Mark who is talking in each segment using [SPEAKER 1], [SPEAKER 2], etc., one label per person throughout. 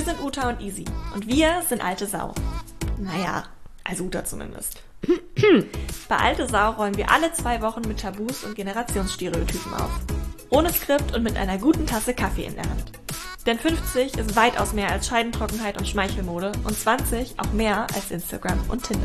[SPEAKER 1] Wir sind Uta und Easy und wir sind alte Sau. Naja, also Uta zumindest. Bei Alte Sau räumen wir alle 2 Wochen mit Tabus und Generationsstereotypen auf. Ohne Skript und mit einer guten Tasse Kaffee in der Hand. Denn 50 ist weitaus mehr als Scheidentrockenheit und Schmeichelmode und 20 auch mehr als Instagram und Tinder.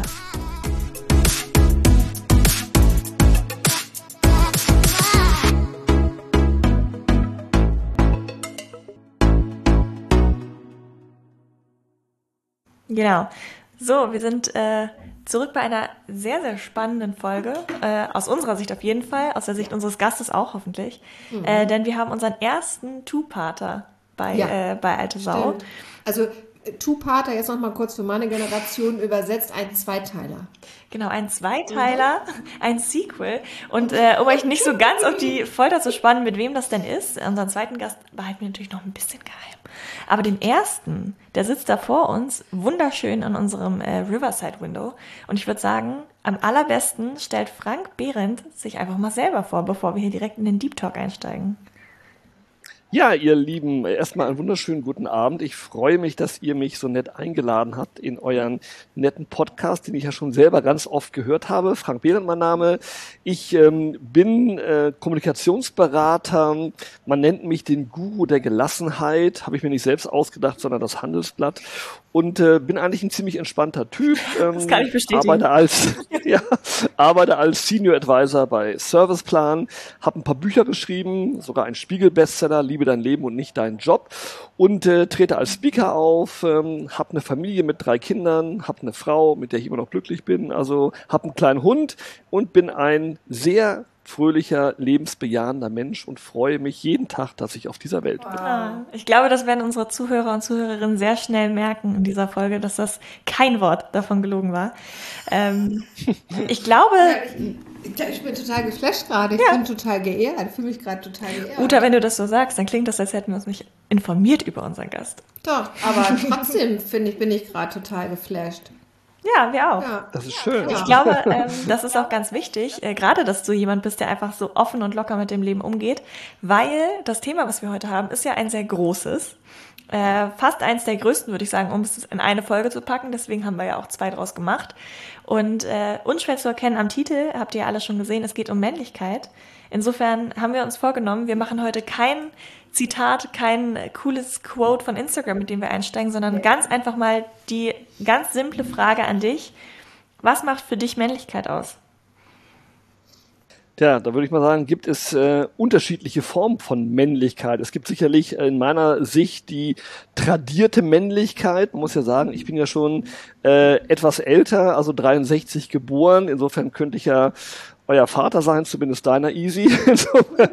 [SPEAKER 1] Genau. So, wir sind zurück bei einer sehr, sehr spannenden Folge. Aus unserer Sicht auf jeden Fall, aus der Sicht unseres Gastes auch hoffentlich. Denn wir haben unseren ersten Two-Parter bei Alte Sau.
[SPEAKER 2] Stimmt. Also Two-Parter, jetzt nochmal kurz für meine Generation übersetzt, ein Zweiteiler.
[SPEAKER 1] Genau, ein Zweiteiler, ein Sequel. Und um euch nicht so ganz auf die Folter zu spannen, mit wem das denn ist, unseren zweiten Gast behalten wir natürlich noch ein bisschen geheim. Aber den ersten, der sitzt da vor uns, wunderschön in unserem Riverside-Window. Und ich würde sagen, am allerbesten stellt Frank Behrendt sich einfach mal selber vor, bevor wir hier direkt in den Deep Talk einsteigen.
[SPEAKER 3] Ja, ihr Lieben, erstmal einen wunderschönen guten Abend. Ich freue mich, dass ihr mich so nett eingeladen habt in euren netten Podcast, den ich ja schon selber ganz oft gehört habe. Frank Behrendt, mein Name. Ich bin Kommunikationsberater. Man nennt mich den Guru der Gelassenheit. Habe ich mir nicht selbst ausgedacht, sondern das Handelsblatt. Und bin eigentlich ein ziemlich entspannter Typ.
[SPEAKER 1] Das kann ich bestätigen.
[SPEAKER 3] Arbeite als Senior Advisor bei Serviceplan, habe ein paar Bücher geschrieben, sogar ein Spiegel-Bestseller, Liebe dein Leben und nicht deinen Job, und trete als Speaker auf, habe eine Familie mit 3 Kindern, habe eine Frau, mit der ich immer noch glücklich bin, also habe einen kleinen Hund und bin ein sehr fröhlicher, lebensbejahender Mensch und freue mich jeden Tag, dass ich auf dieser Welt bin.
[SPEAKER 1] Ja, ich glaube, das werden unsere Zuhörer und Zuhörerinnen sehr schnell merken in dieser Folge, dass das kein Wort davon gelogen war. Ich glaube...
[SPEAKER 2] Ich bin total geflasht gerade. Ich bin total geehrt. Ich fühle mich gerade total geehrt.
[SPEAKER 1] Uta, wenn du das so sagst, dann klingt das, als hätten wir uns nicht informiert über unseren Gast.
[SPEAKER 2] Doch, aber trotzdem bin ich gerade total geflasht.
[SPEAKER 1] Ja, wir auch.
[SPEAKER 2] Ja.
[SPEAKER 3] Das ist schön.
[SPEAKER 1] Ich glaube, das ist auch ganz wichtig, gerade, dass du jemand bist, der einfach so offen und locker mit dem Leben umgeht, weil das Thema, was wir heute haben, ist ja ein sehr großes, fast eins der größten, würde ich sagen, um es in eine Folge zu packen. Deswegen haben wir ja auch 2 draus gemacht. Und unschwer zu erkennen am Titel, habt ihr alle schon gesehen, es geht um Männlichkeit. Insofern haben wir uns vorgenommen, wir machen heute kein Zitat, kein cooles Quote von Instagram, mit dem wir einsteigen, sondern ganz einfach mal die ganz simple Frage an dich. Was macht für dich Männlichkeit aus?
[SPEAKER 3] Ja, da würde ich mal sagen, gibt es unterschiedliche Formen von Männlichkeit. Es gibt sicherlich in meiner Sicht die tradierte Männlichkeit. Man muss ja sagen, ich bin ja schon etwas älter, also 63 geboren. Insofern könnte ich ja euer Vater sein, zumindest deiner, Easy.
[SPEAKER 2] Sprich's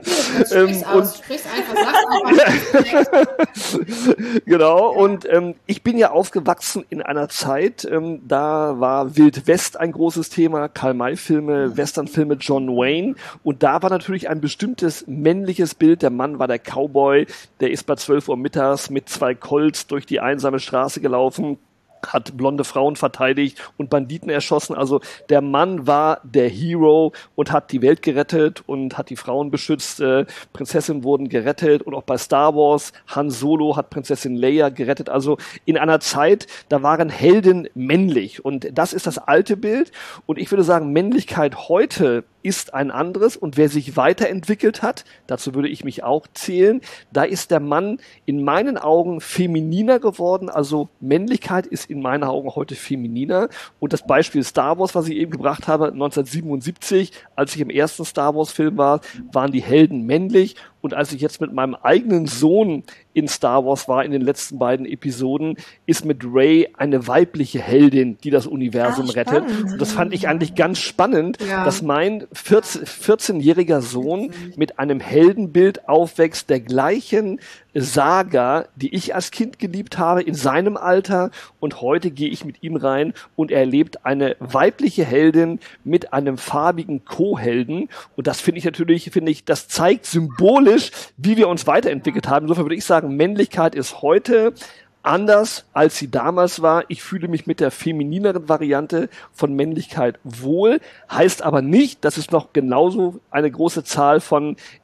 [SPEAKER 2] einfach, sag's einfach.
[SPEAKER 3] Genau, und ich bin ja aufgewachsen in einer Zeit, da war Wild West ein großes Thema, Karl-May-Filme, Westernfilme, John Wayne, und da war natürlich ein bestimmtes männliches Bild. Der Mann war der Cowboy, der ist bei 12 Uhr mittags mit 2 Colts durch die einsame Straße gelaufen, hat blonde Frauen verteidigt und Banditen erschossen. Also der Mann war der Hero und hat die Welt gerettet und hat die Frauen beschützt. Prinzessinnen wurden gerettet, und auch bei Star Wars, Han Solo hat Prinzessin Leia gerettet. Also in einer Zeit, da waren Helden männlich, und das ist das alte Bild. Und ich würde sagen, Männlichkeit heute ist ein anderes, und wer sich weiterentwickelt hat, dazu würde ich mich auch zählen, da ist der Mann in meinen Augen femininer geworden. Also Männlichkeit ist in meinen Augen heute femininer, und das Beispiel Star Wars, was ich eben gebracht habe, 1977, als ich im ersten Star Wars Film war, waren die Helden männlich, und als ich jetzt mit meinem eigenen Sohn in Star Wars war, in den letzten beiden Episoden, ist mit Rey eine weibliche Heldin, die das Universum rettet. Und das fand ich eigentlich ganz spannend, dass mein 14-jähriger Sohn mit einem Heldenbild aufwächst, der gleichen Saga, die ich als Kind geliebt habe, in seinem Alter, und heute gehe ich mit ihm rein und er erlebt eine weibliche Heldin mit einem farbigen Co-Helden, und das finde ich, das zeigt symbolisch, wie wir uns weiterentwickelt haben. Insofern würde ich sagen, Männlichkeit ist heute anders, als sie damals war. Ich fühle mich mit der feminineren Variante von Männlichkeit wohl, heißt aber nicht, dass es noch genauso eine große Zahl von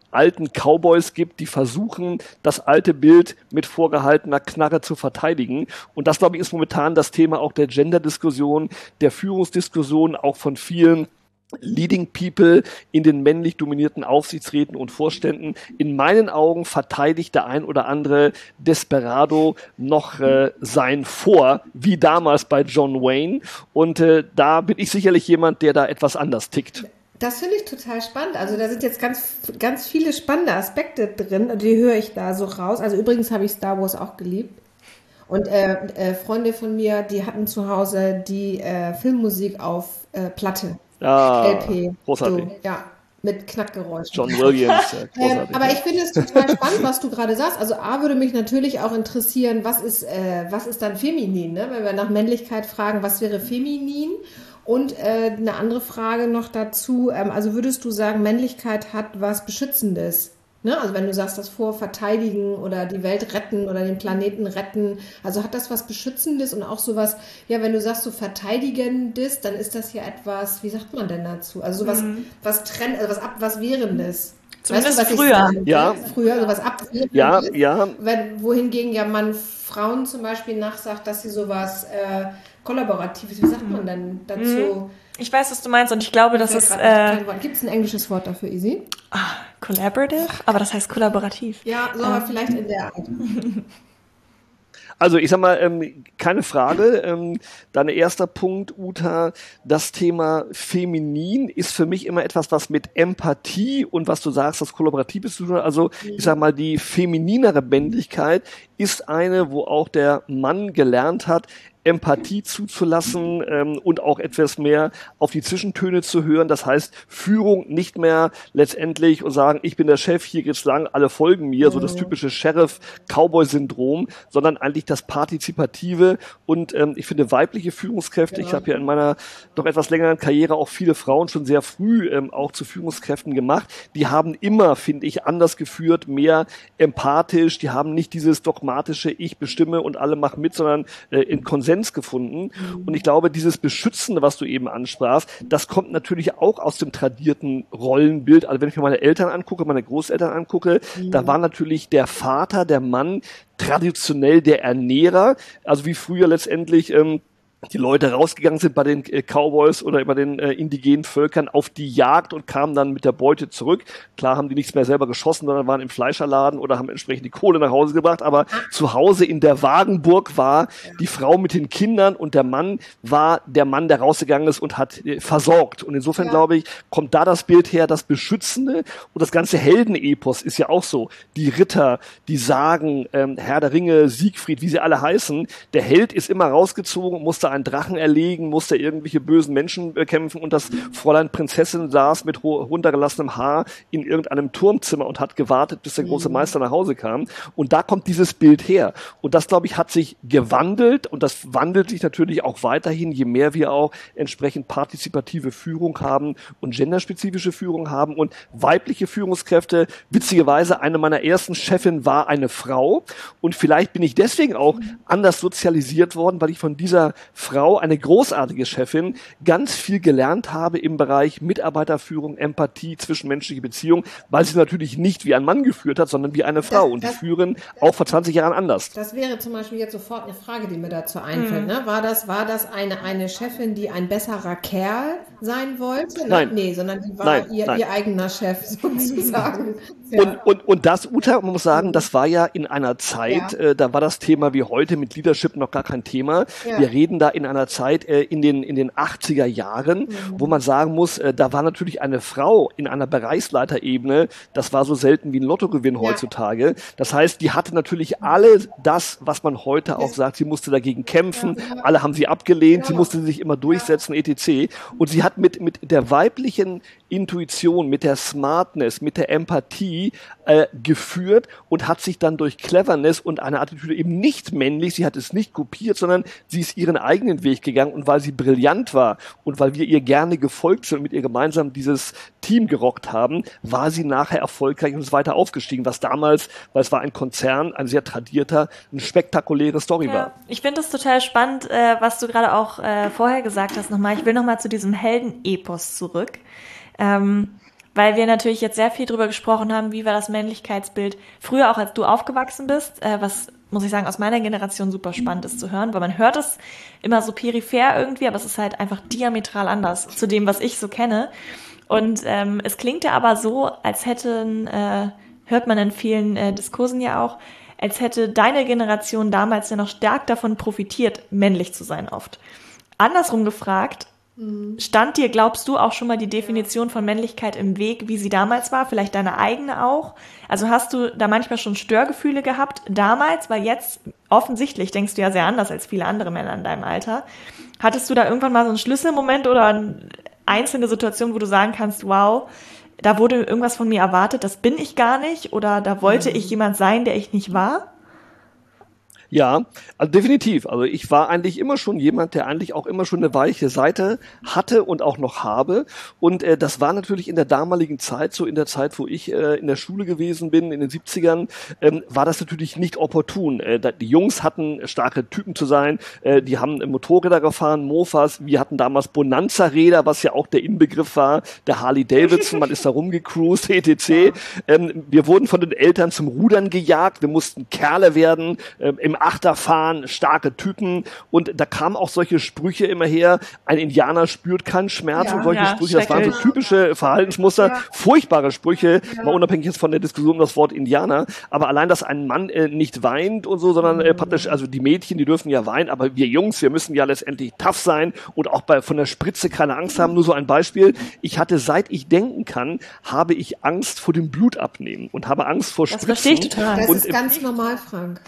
[SPEAKER 3] alten Cowboys gibt, die versuchen, das alte Bild mit vorgehaltener Knarre zu verteidigen. Und das, glaube ich, ist momentan das Thema auch der Gender-Diskussion, der Führungsdiskussion, auch von vielen Leading People in den männlich dominierten Aufsichtsräten und Vorständen. In meinen Augen verteidigt der ein oder andere Desperado noch sein Vor, wie damals bei John Wayne. Und da bin ich sicherlich jemand, der da etwas anders tickt.
[SPEAKER 2] Das finde ich total spannend. Also da sind jetzt ganz viele spannende Aspekte drin, die höre ich da so raus. Also übrigens habe ich Star Wars auch geliebt. Und Freunde von mir, die hatten zu Hause die Filmmusik auf Platte. LP.
[SPEAKER 3] Großartig.
[SPEAKER 2] So, ja, mit Knackgeräuschen.
[SPEAKER 3] John Williams, großartig.
[SPEAKER 2] Aber ich finde es total spannend, was du gerade sagst. Also A, würde mich natürlich auch interessieren, was ist dann feminin, ne? Wenn wir nach Männlichkeit fragen, was wäre feminin? Und eine andere Frage noch dazu, also würdest du sagen, Männlichkeit hat was Beschützendes? Ne? Also wenn du sagst, das verteidigen oder die Welt retten oder den Planeten retten, also hat das was Beschützendes und auch sowas, ja, wenn du sagst so Verteidigendes, dann ist das ja etwas, wie sagt man denn dazu? Also sowas, was Wehrendes.
[SPEAKER 1] Zumindest
[SPEAKER 2] weißt du,
[SPEAKER 1] früher.
[SPEAKER 3] Ja.
[SPEAKER 2] Früher, sowas Abwehrendes.
[SPEAKER 3] Ja.
[SPEAKER 2] Wohingegen ja man Frauen zum Beispiel nachsagt, dass sie sowas Kollaboratives, wie sagt man denn dazu?
[SPEAKER 1] Ich weiß, was du meinst und ich glaube, das ist...
[SPEAKER 2] Gibt es ein englisches Wort dafür, Isi?
[SPEAKER 1] Collaborative? Aber das heißt kollaborativ.
[SPEAKER 2] Ja, so aber vielleicht in der Art.
[SPEAKER 3] Also ich sag mal, keine Frage. Dein erster Punkt, Uta, das Thema Feminin ist für mich immer etwas, was mit Empathie und was du sagst, das Kollaboratives zu tun hat. Also ich sag mal, die femininere Männlichkeit ist eine, wo auch der Mann gelernt hat, Empathie zuzulassen und auch etwas mehr auf die Zwischentöne zu hören. Das heißt, Führung nicht mehr letztendlich und sagen, ich bin der Chef, hier geht's lang, alle folgen mir, so das typische Sheriff-Cowboy-Syndrom, sondern eigentlich das Partizipative und ich finde weibliche Führungskräfte, ich habe ja in meiner doch etwas längeren Karriere auch viele Frauen schon sehr früh auch zu Führungskräften gemacht, die haben immer, finde ich, anders geführt, mehr empathisch, die haben nicht dieses dogmatische, ich bestimme und alle machen mit, sondern in Konsens gefunden. Und ich glaube, dieses Beschützende, was du eben ansprachst, das kommt natürlich auch aus dem tradierten Rollenbild. Also wenn ich mir meine Eltern angucke, meine Großeltern angucke, da war natürlich der Vater, der Mann, traditionell der Ernährer, also wie früher letztendlich die Leute rausgegangen sind bei den Cowboys oder bei den indigenen Völkern auf die Jagd und kamen dann mit der Beute zurück. Klar haben die nichts mehr selber geschossen, sondern waren im Fleischerladen oder haben entsprechend die Kohle nach Hause gebracht. Aber zu Hause in der Wagenburg war die Frau mit den Kindern und der Mann war der Mann, der rausgegangen ist und hat versorgt. Und insofern, glaube ich, kommt da das Bild her, das Beschützende und das ganze Heldenepos ist ja auch so. Die Ritter, die Sagen, Herr der Ringe, Siegfried, wie sie alle heißen, der Held ist immer rausgezogen, musste einen Drachen erlegen, musste irgendwelche bösen Menschen bekämpfen und das Fräulein Prinzessin saß mit runtergelassenem Haar in irgendeinem Turmzimmer und hat gewartet, bis der große Meister nach Hause kam. Und da kommt dieses Bild her. Und das, glaube ich, hat sich gewandelt und das wandelt sich natürlich auch weiterhin, je mehr wir auch entsprechend partizipative Führung haben und genderspezifische Führung haben und weibliche Führungskräfte. Witzigerweise, eine meiner ersten Chefin war eine Frau und vielleicht bin ich deswegen auch anders sozialisiert worden, weil ich von dieser Frau, eine großartige Chefin, ganz viel gelernt habe im Bereich Mitarbeiterführung, Empathie, zwischenmenschliche Beziehung, weil sie natürlich nicht wie ein Mann geführt hat, sondern wie eine Frau. Und die führen auch vor 20 Jahren anders.
[SPEAKER 2] Das wäre zum Beispiel jetzt sofort eine Frage, die mir dazu einfällt. Ne? War das eine Chefin, die ein besserer Kerl sein wollte?
[SPEAKER 3] Nein.
[SPEAKER 2] Nee, sondern die war ihr eigener Chef sozusagen.
[SPEAKER 3] Ja. Und das, Uta, man muss sagen, das war ja in einer Zeit, da war das Thema wie heute mit Leadership noch gar kein Thema. Ja. Wir reden da in einer Zeit in den 80er Jahren, wo man sagen muss, da war natürlich eine Frau in einer Bereichsleiterebene, das war so selten wie ein Lottogewinn heutzutage. Das heißt, die hatte natürlich alle das, was man heute auch sagt, sie musste dagegen kämpfen, alle haben sie abgelehnt, sie musste sich immer durchsetzen, etc. Und sie hat mit der weiblichen Intuition, mit der Smartness, mit der Empathie geführt und hat sich dann durch Cleverness und eine Attitüde eben nicht männlich, sie hat es nicht kopiert, sondern sie ist ihren eigenen Weg gegangen und weil sie brillant war und weil wir ihr gerne gefolgt sind und mit ihr gemeinsam dieses Team gerockt haben, war sie nachher erfolgreich und ist weiter aufgestiegen, was damals, weil es war ein Konzern, ein sehr tradierter, eine spektakuläre Story war.
[SPEAKER 1] Ich finde es total spannend, was du gerade auch vorher gesagt hast nochmal. Ich will nochmal zu diesem Heldenepos zurück. Weil weil wir natürlich jetzt sehr viel drüber gesprochen haben, wie war das Männlichkeitsbild früher, auch als du aufgewachsen bist, was, muss ich sagen, aus meiner Generation super spannend ist zu hören, weil man hört es immer so peripher irgendwie, aber es ist halt einfach diametral anders zu dem, was ich so kenne. Und es klingt ja aber so, als hört man in vielen Diskursen ja auch, als hätte deine Generation damals ja noch stark davon profitiert, männlich zu sein oft. Andersrum gefragt, stand dir, glaubst du, auch schon mal die Definition von Männlichkeit im Weg, wie sie damals war? Vielleicht deine eigene auch? Also hast du da manchmal schon Störgefühle gehabt damals? Weil jetzt offensichtlich denkst du ja sehr anders als viele andere Männer in deinem Alter. Hattest du da irgendwann mal so einen Schlüsselmoment oder eine einzelne Situation, wo du sagen kannst, wow, da wurde irgendwas von mir erwartet, das bin ich gar nicht? Oder da wollte ich jemand sein, der ich nicht war?
[SPEAKER 3] Ja, also definitiv. Also ich war eigentlich immer schon jemand, der eigentlich auch immer schon eine weiche Seite hatte und auch noch habe. Und das war natürlich in der damaligen Zeit, so in der Zeit, wo ich in der Schule gewesen bin, in den 70ern, war das natürlich nicht opportun. Die Jungs hatten starke Typen zu sein, die haben Motorräder gefahren, Mofas. Wir hatten damals Bonanza-Räder, was ja auch der Inbegriff war, der Harley-Davidson, man ist da rumgecruised, etc. Wir wurden von den Eltern zum Rudern gejagt, wir mussten Kerle werden, im Achter fahren, starke Typen, und da kamen auch solche Sprüche immer her, ein Indianer spürt keinen Schmerz, und solche Sprüche, das waren so typische Verhaltensmuster, furchtbare Sprüche, mal unabhängig jetzt von der Diskussion um das Wort Indianer, aber allein, dass ein Mann nicht weint und so, sondern praktisch, also die Mädchen, die dürfen ja weinen, aber wir Jungs, wir müssen ja letztendlich tough sein und auch von der Spritze keine Angst haben. Nur so ein Beispiel, ich hatte, seit ich denken kann, habe ich Angst vor dem Blutabnehmen und habe Angst vor Spritzen.
[SPEAKER 1] Das verstehe ich total.
[SPEAKER 2] Das ist ganz normal, Frank.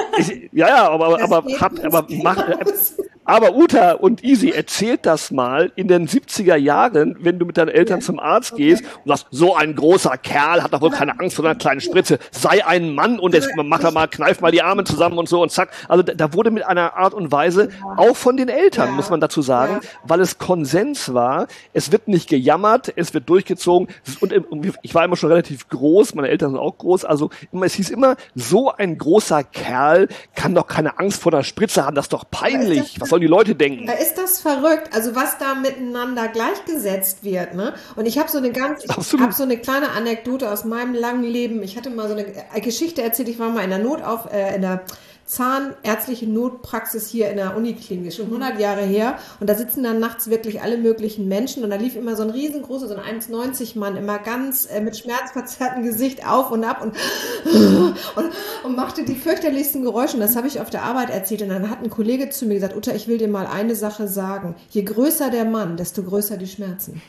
[SPEAKER 3] Aber Uta und Easy, erzählt das mal in den 70er Jahren, wenn du mit deinen Eltern zum Arzt gehst und sagst, so ein großer Kerl hat doch wohl keine Angst vor einer kleinen Spritze, sei ein Mann und jetzt kneif mal die Arme zusammen und so und zack. Also da wurde mit einer Art und Weise, auch von den Eltern, muss man dazu sagen, weil es Konsens war, es wird nicht gejammert, es wird durchgezogen, und ich war immer schon relativ groß, meine Eltern sind auch groß, also es hieß immer, so ein großer Kerl kann doch keine Angst vor der Spritze haben, das ist doch peinlich. Was sollen die Leute denken?
[SPEAKER 2] Da ist das verrückt, also was da miteinander gleichgesetzt wird, ne? Und ich habe so eine kleine Anekdote aus meinem langen Leben. Ich hatte mal so eine Geschichte erzählt, ich war mal in der zahnärztliche Notpraxis hier in der Uniklinik, schon 100 Jahre her, und da sitzen dann nachts wirklich alle möglichen Menschen, und da lief immer so ein riesengroßer, so ein 1,90 Mann, immer ganz mit schmerzverzerrtem Gesicht auf und ab und machte die fürchterlichsten Geräusche, und das habe ich auf der Arbeit erzählt, und dann hat ein Kollege zu mir gesagt, Uta, ich will dir mal eine Sache sagen, je größer der Mann, desto größer die Schmerzen.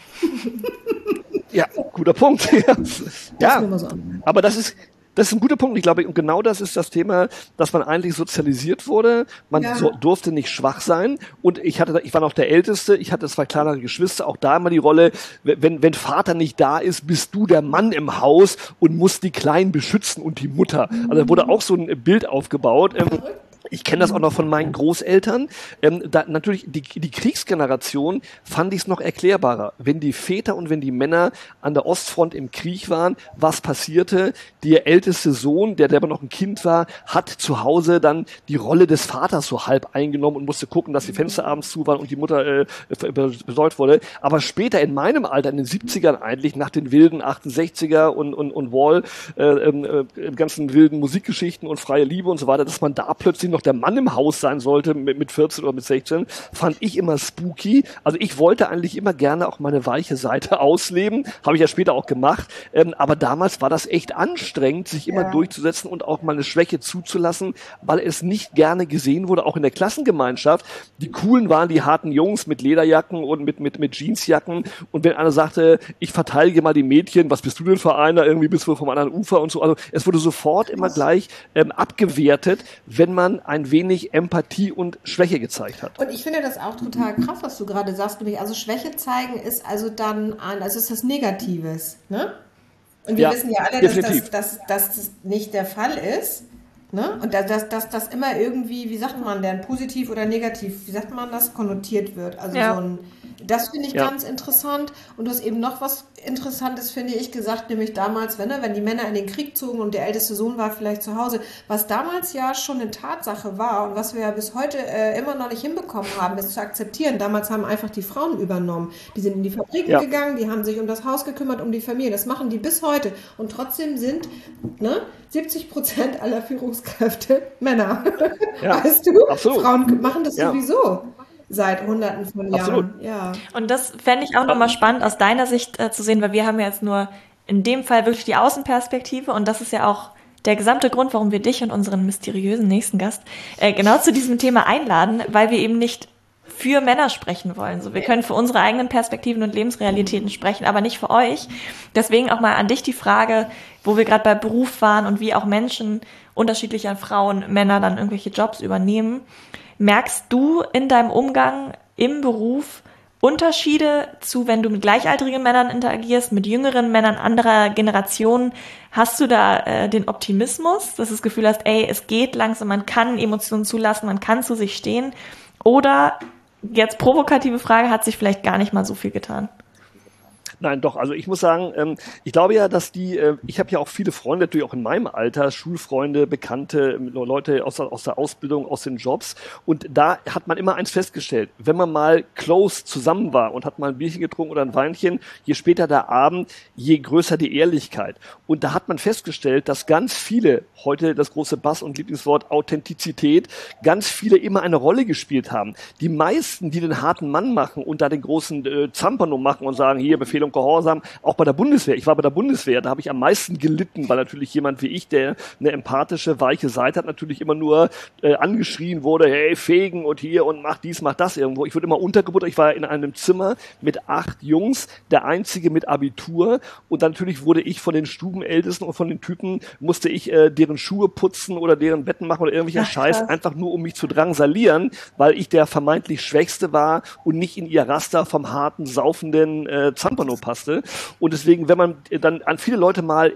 [SPEAKER 3] Ja, guter Punkt. Ja,
[SPEAKER 2] mir mal so an.
[SPEAKER 3] Aber das ist ein guter Punkt. Ich glaube, und genau das ist das Thema, dass man eigentlich sozialisiert wurde. Man durfte nicht schwach sein. Und ich war noch der Älteste. Ich hatte 2 kleinere Geschwister. Auch da immer die Rolle, wenn Vater nicht da ist, bist du der Mann im Haus und musst die Kleinen beschützen und die Mutter. Also da wurde auch so ein Bild aufgebaut. Ich kenne das auch noch von meinen Großeltern. Natürlich, die Kriegsgeneration fand ich es noch erklärbarer. Wenn die Väter und wenn die Männer an der Ostfront im Krieg waren, was passierte? Der älteste Sohn, der aber noch ein Kind war, hat zu Hause dann die Rolle des Vaters so halb eingenommen und musste gucken, dass die Fenster abends zu waren und die Mutter besorgt wurde. Aber später in meinem Alter, in den 70ern eigentlich, nach den wilden 68er und Wall, ganzen wilden Musikgeschichten und freie Liebe und so weiter, dass man da plötzlich noch der Mann im Haus sein sollte mit 14 oder mit 16, fand ich immer spooky. Also ich wollte eigentlich immer gerne auch meine weiche Seite ausleben, habe ich ja später auch gemacht, aber damals war das echt anstrengend, sich immer durchzusetzen und auch mal eine Schwäche zuzulassen, weil es nicht gerne gesehen wurde, auch in der Klassengemeinschaft. Die Coolen waren die harten Jungs mit Lederjacken und mit Jeansjacken, und wenn einer sagte, ich verteidige mal die Mädchen, was bist du denn für einer, irgendwie bist du vom anderen Ufer und so, also es wurde sofort immer gleich abgewertet, wenn man ein wenig Empathie und Schwäche gezeigt hat.
[SPEAKER 2] Und ich finde das auch total krass, was du gerade sagst, nämlich, also Schwäche zeigen ist also dann, also ist das Negatives, ne? Und wir wissen ja alle, dass das nicht der Fall ist, ne? Und dass das immer irgendwie, wie sagt man denn, positiv oder negativ, wie sagt man das, konnotiert wird. Also Das finde ich ganz interessant. Und du hast eben noch was Interessantes, finde ich, gesagt, nämlich damals, wenn die Männer in den Krieg zogen und der älteste Sohn war vielleicht zu Hause, was damals ja schon eine Tatsache war und was wir ja bis heute immer noch nicht hinbekommen haben, ist zu akzeptieren. Damals haben einfach die Frauen übernommen. Die sind in die Fabriken gegangen, die haben sich um das Haus gekümmert, um die Familie. Das machen die bis heute. Und trotzdem sind 70% aller Führungskräfte Männer.
[SPEAKER 3] Ja,
[SPEAKER 2] Weißt du?
[SPEAKER 3] absolut.
[SPEAKER 2] Frauen machen das sowieso. Seit Hunderten von Jahren.
[SPEAKER 3] Absolut.
[SPEAKER 2] Ja.
[SPEAKER 1] Und das fände ich auch nochmal spannend aus deiner Sicht zu sehen, weil wir haben ja jetzt nur in dem Fall wirklich die Außenperspektive und das ist ja auch der gesamte Grund, warum wir dich und unseren mysteriösen nächsten Gast genau zu diesem Thema einladen, weil wir eben nicht für Männer sprechen wollen. So, wir können für unsere eigenen Perspektiven und Lebensrealitäten sprechen, aber nicht für euch. Deswegen auch mal an dich die Frage, wo wir gerade bei Beruf waren und wie auch Menschen unterschiedlicher Frauen, Männer dann irgendwelche Jobs übernehmen. Merkst du in deinem Umgang im Beruf Unterschiede zu, wenn du mit gleichaltrigen Männern interagierst, mit jüngeren Männern anderer Generationen? Hast du da den Optimismus, dass du das Gefühl hast, es geht langsam, man kann Emotionen zulassen, man kann zu sich stehen? Oder, jetzt provokative Frage, hat sich vielleicht gar nicht mal so viel getan?
[SPEAKER 3] Nein, doch. Also ich muss sagen, ich glaube ja, dass ich habe ja auch viele Freunde, natürlich auch in meinem Alter, Schulfreunde, Bekannte, Leute aus der Ausbildung, aus den Jobs. Und da hat man immer eins festgestellt: Wenn man mal close zusammen war und hat mal ein Bierchen getrunken oder ein Weinchen, je später der Abend, je größer die Ehrlichkeit. Und da hat man festgestellt, dass ganz viele, heute das große Bass- und Lieblingswort Authentizität, ganz viele immer eine Rolle gespielt haben. Die meisten, die den harten Mann machen und da den großen Zampano machen und sagen, hier Befehl und Gehorsam, auch bei der Bundeswehr. Ich war bei der Bundeswehr, da habe ich am meisten gelitten, weil natürlich jemand wie ich, der eine empathische, weiche Seite hat, natürlich immer nur angeschrien wurde, hey, fegen und hier und mach dies, mach das irgendwo. Ich wurde immer untergebuttert. Ich war in einem Zimmer mit 8 Jungs, der einzige mit Abitur, und dann natürlich wurde ich von den Stubenältesten und von den Typen, musste ich deren Schuhe putzen oder deren Betten machen oder irgendwelcher Scheiß, einfach nur um mich zu drangsalieren, weil ich der vermeintlich Schwächste war und nicht in ihr Raster vom harten, saufenden Zampano passte. Und deswegen, wenn man dann an viele Leute mal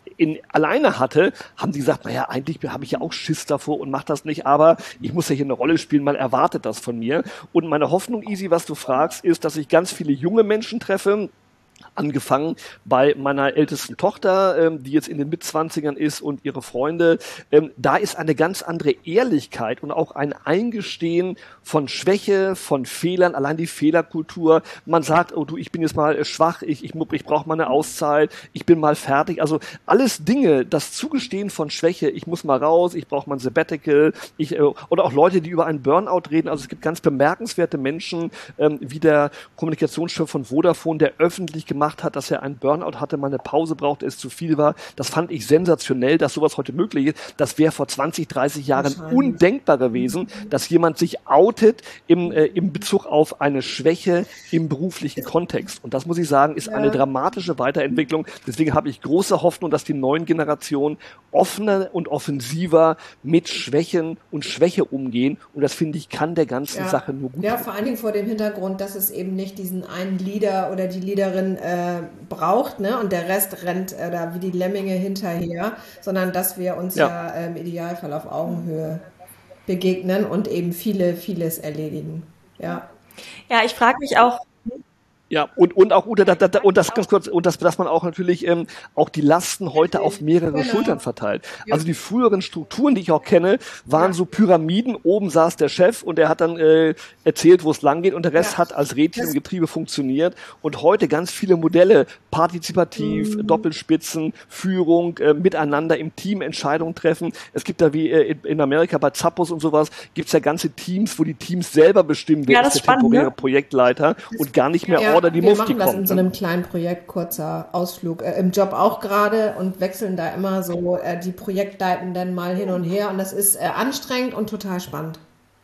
[SPEAKER 3] alleine hatte, haben die gesagt, naja, eigentlich habe ich ja auch Schiss davor und mach das nicht, aber ich muss ja hier eine Rolle spielen, man erwartet das von mir. Und meine Hoffnung, Easy, was du fragst, ist, dass ich ganz viele junge Menschen treffe, angefangen bei meiner ältesten Tochter, die jetzt in den Mitzwanzigern ist, und ihre Freunde. Da ist eine ganz andere Ehrlichkeit und auch ein Eingestehen von Schwäche, von Fehlern, allein die Fehlerkultur. Man sagt, oh du, ich bin jetzt mal schwach, ich brauche mal eine Auszeit, ich bin mal fertig. Also alles Dinge, das Zugestehen von Schwäche, ich muss mal raus, ich brauche mal ein Sabbatical, oder auch Leute, die über einen Burnout reden. Also es gibt ganz bemerkenswerte Menschen, wie der Kommunikationschef von Vodafone, der öffentlich gemacht hat, dass er einen Burnout hatte, mal eine Pause brauchte, es zu viel war. Das fand ich sensationell, dass sowas heute möglich ist. Das wäre vor 20, 30 Jahren undenkbar gewesen, dass jemand sich outet im Bezug auf eine Schwäche im beruflichen Kontext. Und das, muss ich sagen, ist eine dramatische Weiterentwicklung. Deswegen habe ich große Hoffnung, dass die neuen Generationen offener und offensiver mit Schwächen und Schwäche umgehen. Und das, finde ich, kann der ganzen Sache nur gut tun.
[SPEAKER 2] Ja, vor allen Dingen vor dem Hintergrund, dass es eben nicht diesen einen Leader oder die Leaderin braucht, ne? Und der Rest rennt da wie die Lemminge hinterher, sondern dass wir uns im Idealfall auf Augenhöhe begegnen und eben vieles erledigen. Ja.
[SPEAKER 1] Ja, ich frage mich auch.
[SPEAKER 3] Ja, und auch, und das ganz kurz, und dass man auch natürlich auch die Lasten heute auf mehrere Schultern verteilt. Also die früheren Strukturen, die ich auch kenne, waren so Pyramiden. Oben saß der Chef und der hat dann erzählt, wo es lang geht, und der Rest hat als Rädchen im Getriebe funktioniert. Und heute ganz viele Modelle, partizipativ, Doppelspitzen, Führung, miteinander im Team Entscheidungen treffen. Es gibt da wie in Amerika bei Zappos und sowas, gibt's ja ganze Teams, wo die Teams selber bestimmen, wer ist der temporäre Projektleiter und gar nicht mehr die
[SPEAKER 2] wir
[SPEAKER 3] Mufti
[SPEAKER 2] machen das
[SPEAKER 3] kommt.
[SPEAKER 2] in so einem kleinen Projekt, kurzer Ausflug, im Job auch gerade, und wechseln da immer so die Projektleitenden mal hin und her, und das ist anstrengend und total spannend.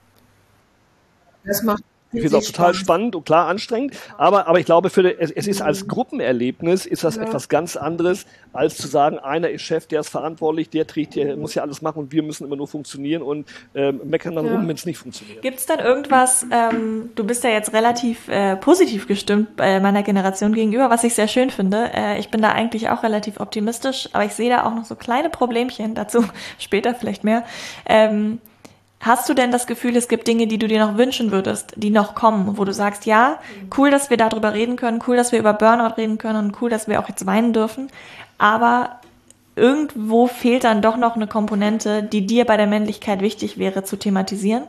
[SPEAKER 2] Das macht
[SPEAKER 3] Ich finde es auch total spannend und klar anstrengend, aber ich glaube, es ist als Gruppenerlebnis ist das etwas ganz anderes, als zu sagen, einer ist Chef, der ist verantwortlich, der muss ja alles machen und wir müssen immer nur funktionieren und meckern dann rum, wenn es nicht funktioniert.
[SPEAKER 1] Gibt es dann irgendwas, du bist ja jetzt relativ positiv gestimmt bei meiner Generation gegenüber, was ich sehr schön finde. Ich bin da eigentlich auch relativ optimistisch, aber ich sehe da auch noch so kleine Problemchen, dazu später vielleicht mehr. Hast du denn das Gefühl, es gibt Dinge, die du dir noch wünschen würdest, die noch kommen, wo du sagst, ja, cool, dass wir darüber reden können, cool, dass wir über Burnout reden können und cool, dass wir auch jetzt weinen dürfen, aber irgendwo fehlt dann doch noch eine Komponente, die dir bei der Männlichkeit wichtig wäre zu thematisieren?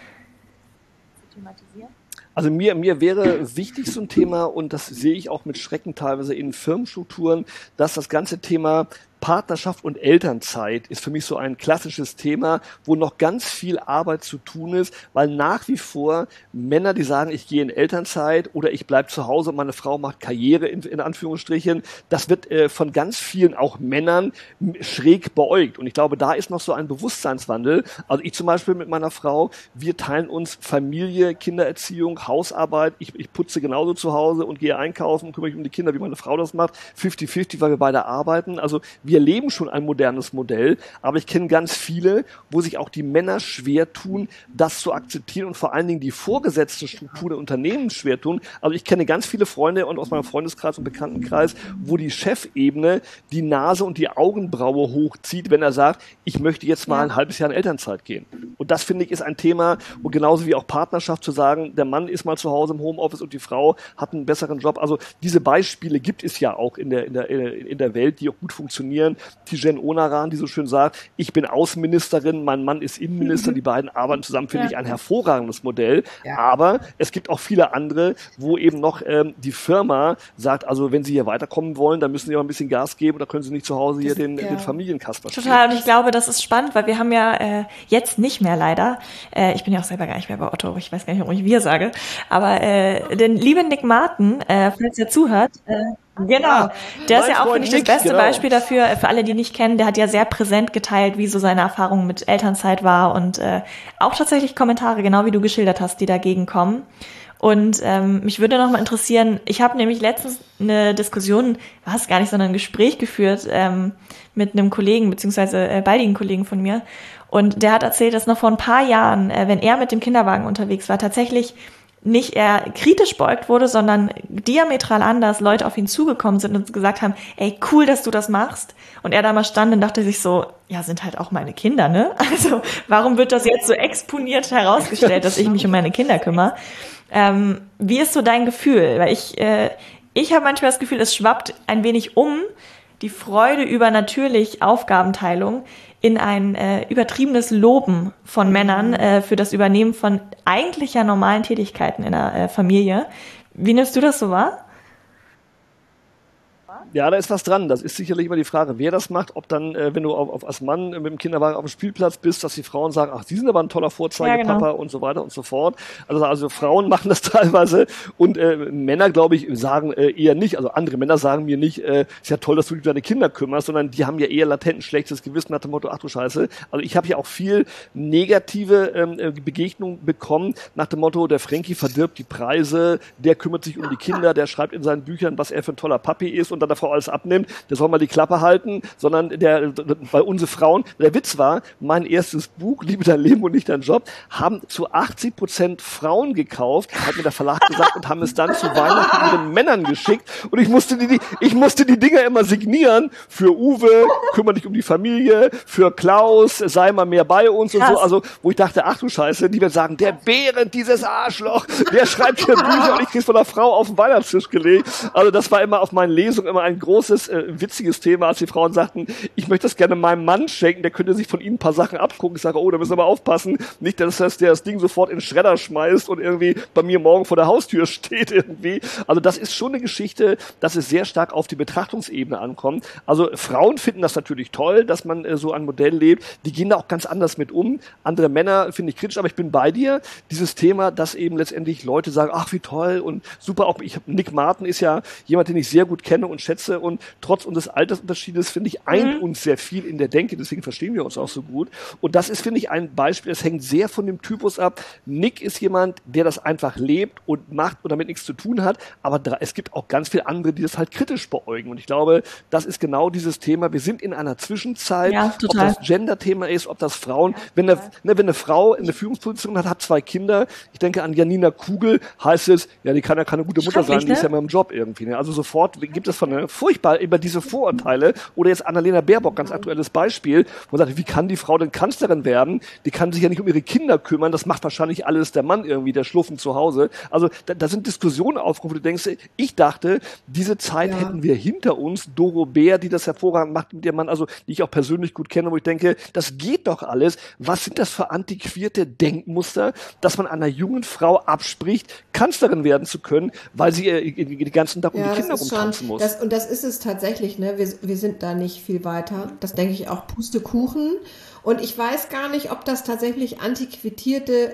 [SPEAKER 3] Also mir wäre wichtig so ein Thema, und das sehe ich auch mit Schrecken teilweise in Firmenstrukturen, dass das ganze Thema Partnerschaft und Elternzeit ist für mich so ein klassisches Thema, wo noch ganz viel Arbeit zu tun ist, weil nach wie vor Männer, die sagen, ich gehe in Elternzeit oder ich bleibe zu Hause und meine Frau macht Karriere in Anführungsstrichen, das wird von ganz vielen auch Männern schräg beäugt. Und ich glaube, da ist noch so ein Bewusstseinswandel. Also ich zum Beispiel mit meiner Frau, wir teilen uns Familie, Kindererziehung, Hausarbeit. Ich putze genauso zu Hause und gehe einkaufen und kümmere mich um die Kinder, wie meine Frau das macht. 50-50, weil wir beide arbeiten. Also wir leben schon ein modernes Modell, aber ich kenne ganz viele, wo sich auch die Männer schwer tun, das zu akzeptieren, und vor allen Dingen die vorgesetzte Struktur der Unternehmen schwer tun. Also ich kenne ganz viele Freunde und aus meinem Freundeskreis und Bekanntenkreis, wo die Chefebene die Nase und die Augenbraue hochzieht, wenn er sagt, ich möchte jetzt mal ein halbes Jahr in Elternzeit gehen. Und das, finde ich, ist ein Thema, und genauso wie auch Partnerschaft zu sagen, der Mann ist mal zu Hause im Homeoffice und die Frau hat einen besseren Job. Also diese Beispiele gibt es ja auch in der Welt, die auch gut funktionieren. Tijen Onaran, die so schön sagt, ich bin Außenministerin, mein Mann ist Innenminister, die beiden arbeiten zusammen, finde ich ein hervorragendes Modell. Ja. Aber es gibt auch viele andere, wo eben noch die Firma sagt, also wenn Sie hier weiterkommen wollen, dann müssen Sie auch ein bisschen Gas geben, oder können Sie nicht zu Hause hier den Familienkasper spielen.
[SPEAKER 1] Total, und ich glaube, das ist spannend, weil wir haben ja jetzt nicht mehr leider, ich bin ja auch selber gar nicht mehr bei Otto, ich weiß gar nicht, warum ich wir sage, aber den lieben Nick Martin, falls ihr zuhört, genau, der ist ja auch, finde ich, das beste Beispiel dafür, für alle, die nicht kennen, der hat ja sehr präsent geteilt, wie so seine Erfahrung mit Elternzeit war, und auch tatsächlich Kommentare, genau wie du geschildert hast, die dagegen kommen. Und mich würde noch mal interessieren, ich habe nämlich letztens eine Diskussion, war es gar nicht, sondern ein Gespräch geführt mit einem Kollegen, beziehungsweise baldigen Kollegen von mir, und der hat erzählt, dass noch vor ein paar Jahren, wenn er mit dem Kinderwagen unterwegs war, tatsächlich nicht er kritisch beäugt wurde, sondern diametral anders Leute auf ihn zugekommen sind und gesagt haben, ey, cool, dass du das machst. Und er da mal stand und dachte sich so, ja, sind halt auch meine Kinder, ne? Also warum wird das jetzt so exponiert herausgestellt, dass ich mich um meine Kinder kümmere? Wie ist so dein Gefühl? Weil ich habe manchmal das Gefühl, es schwappt ein wenig um, die Freude über natürlich Aufgabenteilung in ein übertriebenes Loben von Männern für das Übernehmen von eigentlich ja normalen Tätigkeiten in der Familie. Wie nimmst du das so wahr?
[SPEAKER 3] Ja, da ist was dran. Das ist sicherlich immer die Frage, wer das macht. Ob dann, wenn du als Mann mit dem Kinderwagen auf dem Spielplatz bist, dass die Frauen sagen, ach, Sie sind aber ein toller Vorzeigepapa, und so weiter und so fort. Also Frauen machen das teilweise, und Männer, glaube ich, sagen eher nicht. Also andere Männer sagen mir nicht, ist ja toll, dass du dich um deine Kinder kümmerst, sondern die haben ja eher latent ein schlechtes Gewissen nach dem Motto, ach du Scheiße. Also ich habe ja auch viel negative Begegnungen bekommen nach dem Motto, der Frankie verdirbt die Preise, der kümmert sich um die Kinder, der schreibt in seinen Büchern, was er für ein toller Papi ist, und dann der Frau alles abnimmt, der soll mal die Klappe halten, sondern bei unsere Frauen, der Witz war, mein erstes Buch, Liebe dein Leben und nicht dein Job, haben zu 80% Frauen gekauft, hat mir der Verlag gesagt, und haben es dann zu Weihnachten ihren Männern geschickt, und ich musste die Dinger immer signieren, für Uwe, kümmere dich um die Familie, für Klaus, sei mal mehr bei uns und so, also wo ich dachte, ach du Scheiße, die werden sagen, der Behrendt, dieses Arschloch, der schreibt hier Bücher, und ich krieg's von der Frau auf den Weihnachtstisch gelegt. Also das war immer auf meinen Lesungen immer ein großes, witziges Thema, als die Frauen sagten, ich möchte das gerne meinem Mann schenken, der könnte sich von Ihnen ein paar Sachen abgucken. Ich sage, oh, da müssen wir aber aufpassen, nicht, dass der das Ding sofort in den Schredder schmeißt und irgendwie bei mir morgen vor der Haustür steht irgendwie. Also das ist schon eine Geschichte, dass es sehr stark auf die Betrachtungsebene ankommt. Also Frauen finden das natürlich toll, dass man so ein Modell lebt. Die gehen da auch ganz anders mit um. Andere Männer finde ich kritisch, aber ich bin bei dir. Dieses Thema, dass eben letztendlich Leute sagen, ach, wie toll und super. Auch Nick Martin ist ja jemand, den ich sehr gut kenne und schätze, und trotz unseres Altersunterschiedes, finde ich, eint uns sehr viel in der Denke, deswegen verstehen wir uns auch so gut. Und das ist, finde ich, ein Beispiel, das hängt sehr von dem Typus ab. Nick ist jemand, der das einfach lebt und macht und damit nichts zu tun hat, aber es gibt auch ganz viele andere, die das halt kritisch beäugen. Und ich glaube, das ist genau dieses Thema. Wir sind in einer Zwischenzeit, ob das Gender-Thema ist, ob das Frauen, wenn eine Frau eine Führungsposition hat 2 Kinder, ich denke an Janina Kugel, heißt es, ja, die kann ja keine gute Mutter sein, die ist ja immer im Job irgendwie. Ne? Also sofort gibt es von ne? Furchtbar über diese Vorurteile. Oder jetzt Annalena Baerbock, ganz aktuelles Beispiel, wo man sagt, wie kann die Frau denn Kanzlerin werden? Die kann sich ja nicht um ihre Kinder kümmern, das macht wahrscheinlich alles der Mann irgendwie, der Schluffen zu Hause. Also da sind Diskussionen aufgerufen, wo du denkst, ich dachte, diese Zeit hätten wir hinter uns. Doro Bär, die das hervorragend macht mit ihrem Mann, also die ich auch persönlich gut kenne, wo ich denke, das geht doch alles. Was sind das für antiquierte Denkmuster, dass man einer jungen Frau abspricht, Kanzlerin werden zu können, weil sie den ganzen Tag um die Kinder rumtanzen muss.
[SPEAKER 2] Und das ist es tatsächlich, ne? Wir sind da nicht viel weiter. Das denke ich auch, Pustekuchen. Und ich weiß gar nicht, ob das tatsächlich antiquierte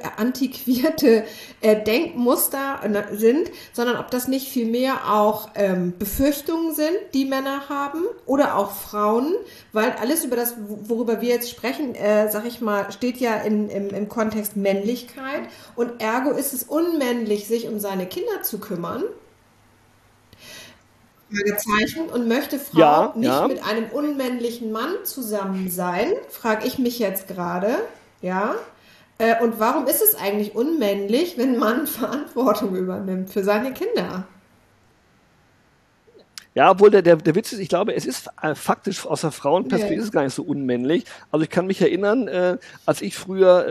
[SPEAKER 2] Denkmuster sind, sondern ob das nicht vielmehr auch Befürchtungen sind, die Männer haben oder auch Frauen, weil alles über das, worüber wir jetzt sprechen, sag ich mal, steht ja im Kontext Männlichkeit und ergo ist es unmännlich, sich um seine Kinder zu kümmern. Fragezeichen. Und möchte Frau nicht mit einem unmännlichen Mann zusammen sein, frage ich mich jetzt gerade, ja. Und warum ist es eigentlich unmännlich, wenn ein Mann Verantwortung übernimmt für seine Kinder?
[SPEAKER 3] Ja, obwohl der Witz ist, ich glaube, es ist faktisch aus der Frauenperspektive ist es gar nicht so unmännlich. Also ich kann mich erinnern, als ich früher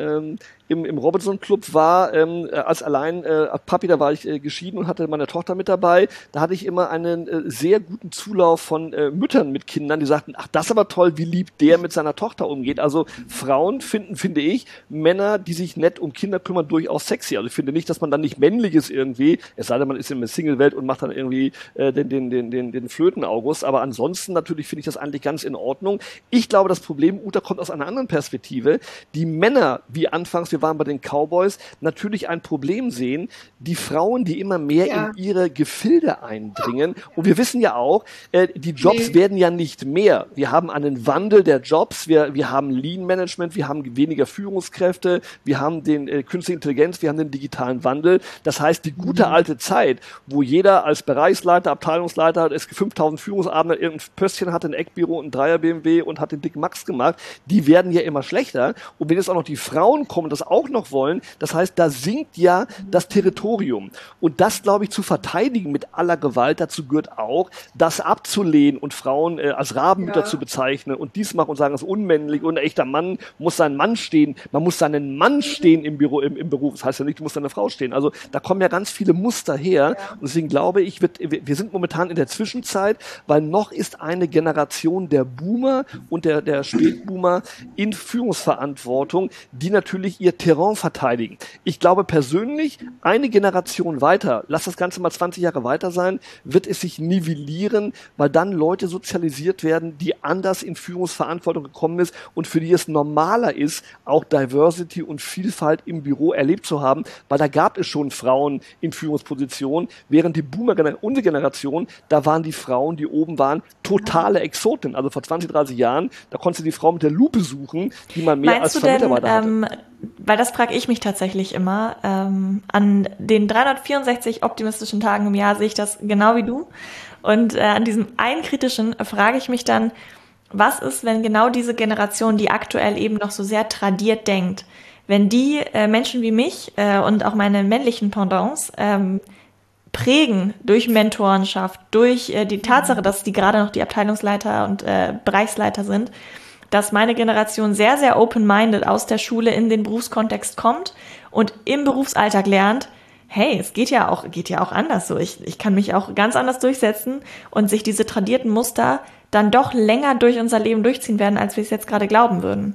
[SPEAKER 3] im Robinson Club war, als Papi, da war ich geschieden und hatte meine Tochter mit dabei. Da hatte ich immer einen sehr guten Zulauf von Müttern mit Kindern, die sagten, ach, das ist aber toll, wie lieb der mit seiner Tochter umgeht. Also Frauen finde ich, Männer, die sich nett um Kinder kümmern, durchaus sexy. Also ich finde nicht, dass man dann nicht männlich ist irgendwie, es sei denn, man ist in der Single-Welt und macht dann irgendwie den Flöten-August. Aber ansonsten natürlich finde ich das eigentlich ganz in Ordnung. Ich glaube, das Problem, Uta, kommt aus einer anderen Perspektive. Die Männer, wie anfangs, wir waren bei den Cowboys, natürlich ein Problem sehen, die Frauen, die immer mehr in ihre Gefilde eindringen. Und wir wissen ja auch, die Jobs werden ja nicht mehr. Wir haben einen Wandel der Jobs, wir haben Lean Management, wir haben weniger Führungskräfte, wir haben den künstliche Intelligenz, wir haben den digitalen Wandel. Das heißt, die gute alte Zeit, wo jeder als Bereichsleiter, Abteilungsleiter, es 5000 Führungsabende, irgendein Pöstchen hatte, ein Eckbüro, ein Dreier BMW und hat den Dick Max gemacht, die werden ja immer schlechter. Und wenn jetzt auch noch die Frauen kommen, das auch noch wollen, das heißt, da sinkt ja das Territorium. Und das, glaube ich, zu verteidigen mit aller Gewalt, dazu gehört auch, das abzulehnen und Frauen als Rabenmütter zu bezeichnen und dies machen und sagen, das ist unmännlich und ein echter Mann muss seinen Mann stehen. Man muss seinen Mann stehen im Büro, im Beruf. Das heißt ja nicht, du musst deine Frau stehen. Also da kommen ja ganz viele Muster her. Und deswegen glaube ich, wir sind momentan in der Zwischenzeit, weil noch ist eine Generation der Boomer und der Spätboomer in Führungsverantwortung, die natürlich ihr Terrain verteidigen. Ich glaube persönlich, eine Generation weiter, lass das Ganze mal 20 Jahre weiter sein, wird es sich nivellieren, weil dann Leute sozialisiert werden, die anders in Führungsverantwortung gekommen ist und für die es normaler ist, auch Diversity und Vielfalt im Büro erlebt zu haben, weil da gab es schon Frauen in Führungspositionen, während die unsere Generation, da waren die Frauen, die oben waren, totale Exoten. Also vor 20, 30 Jahren, da konntest du die Frau mit der Lupe suchen, die man mehr als Mitarbeiter hatte.
[SPEAKER 1] Weil das frage ich mich tatsächlich immer, an den 364 optimistischen Tagen im Jahr sehe ich das genau wie du. Und an diesem einen kritischen frage ich mich dann, was ist, wenn genau diese Generation, die aktuell eben noch so sehr tradiert denkt, wenn die Menschen wie mich und auch meine männlichen Pendants prägen durch Mentorenschaft, durch die Tatsache, dass die gerade noch die Abteilungsleiter und Bereichsleiter sind, dass meine Generation sehr, sehr open-minded aus der Schule in den Berufskontext kommt und im Berufsalltag lernt, hey, es geht ja auch anders so. Ich kann mich auch ganz anders durchsetzen und sich diese tradierten Muster dann doch länger durch unser Leben durchziehen werden, als wir es jetzt gerade glauben würden.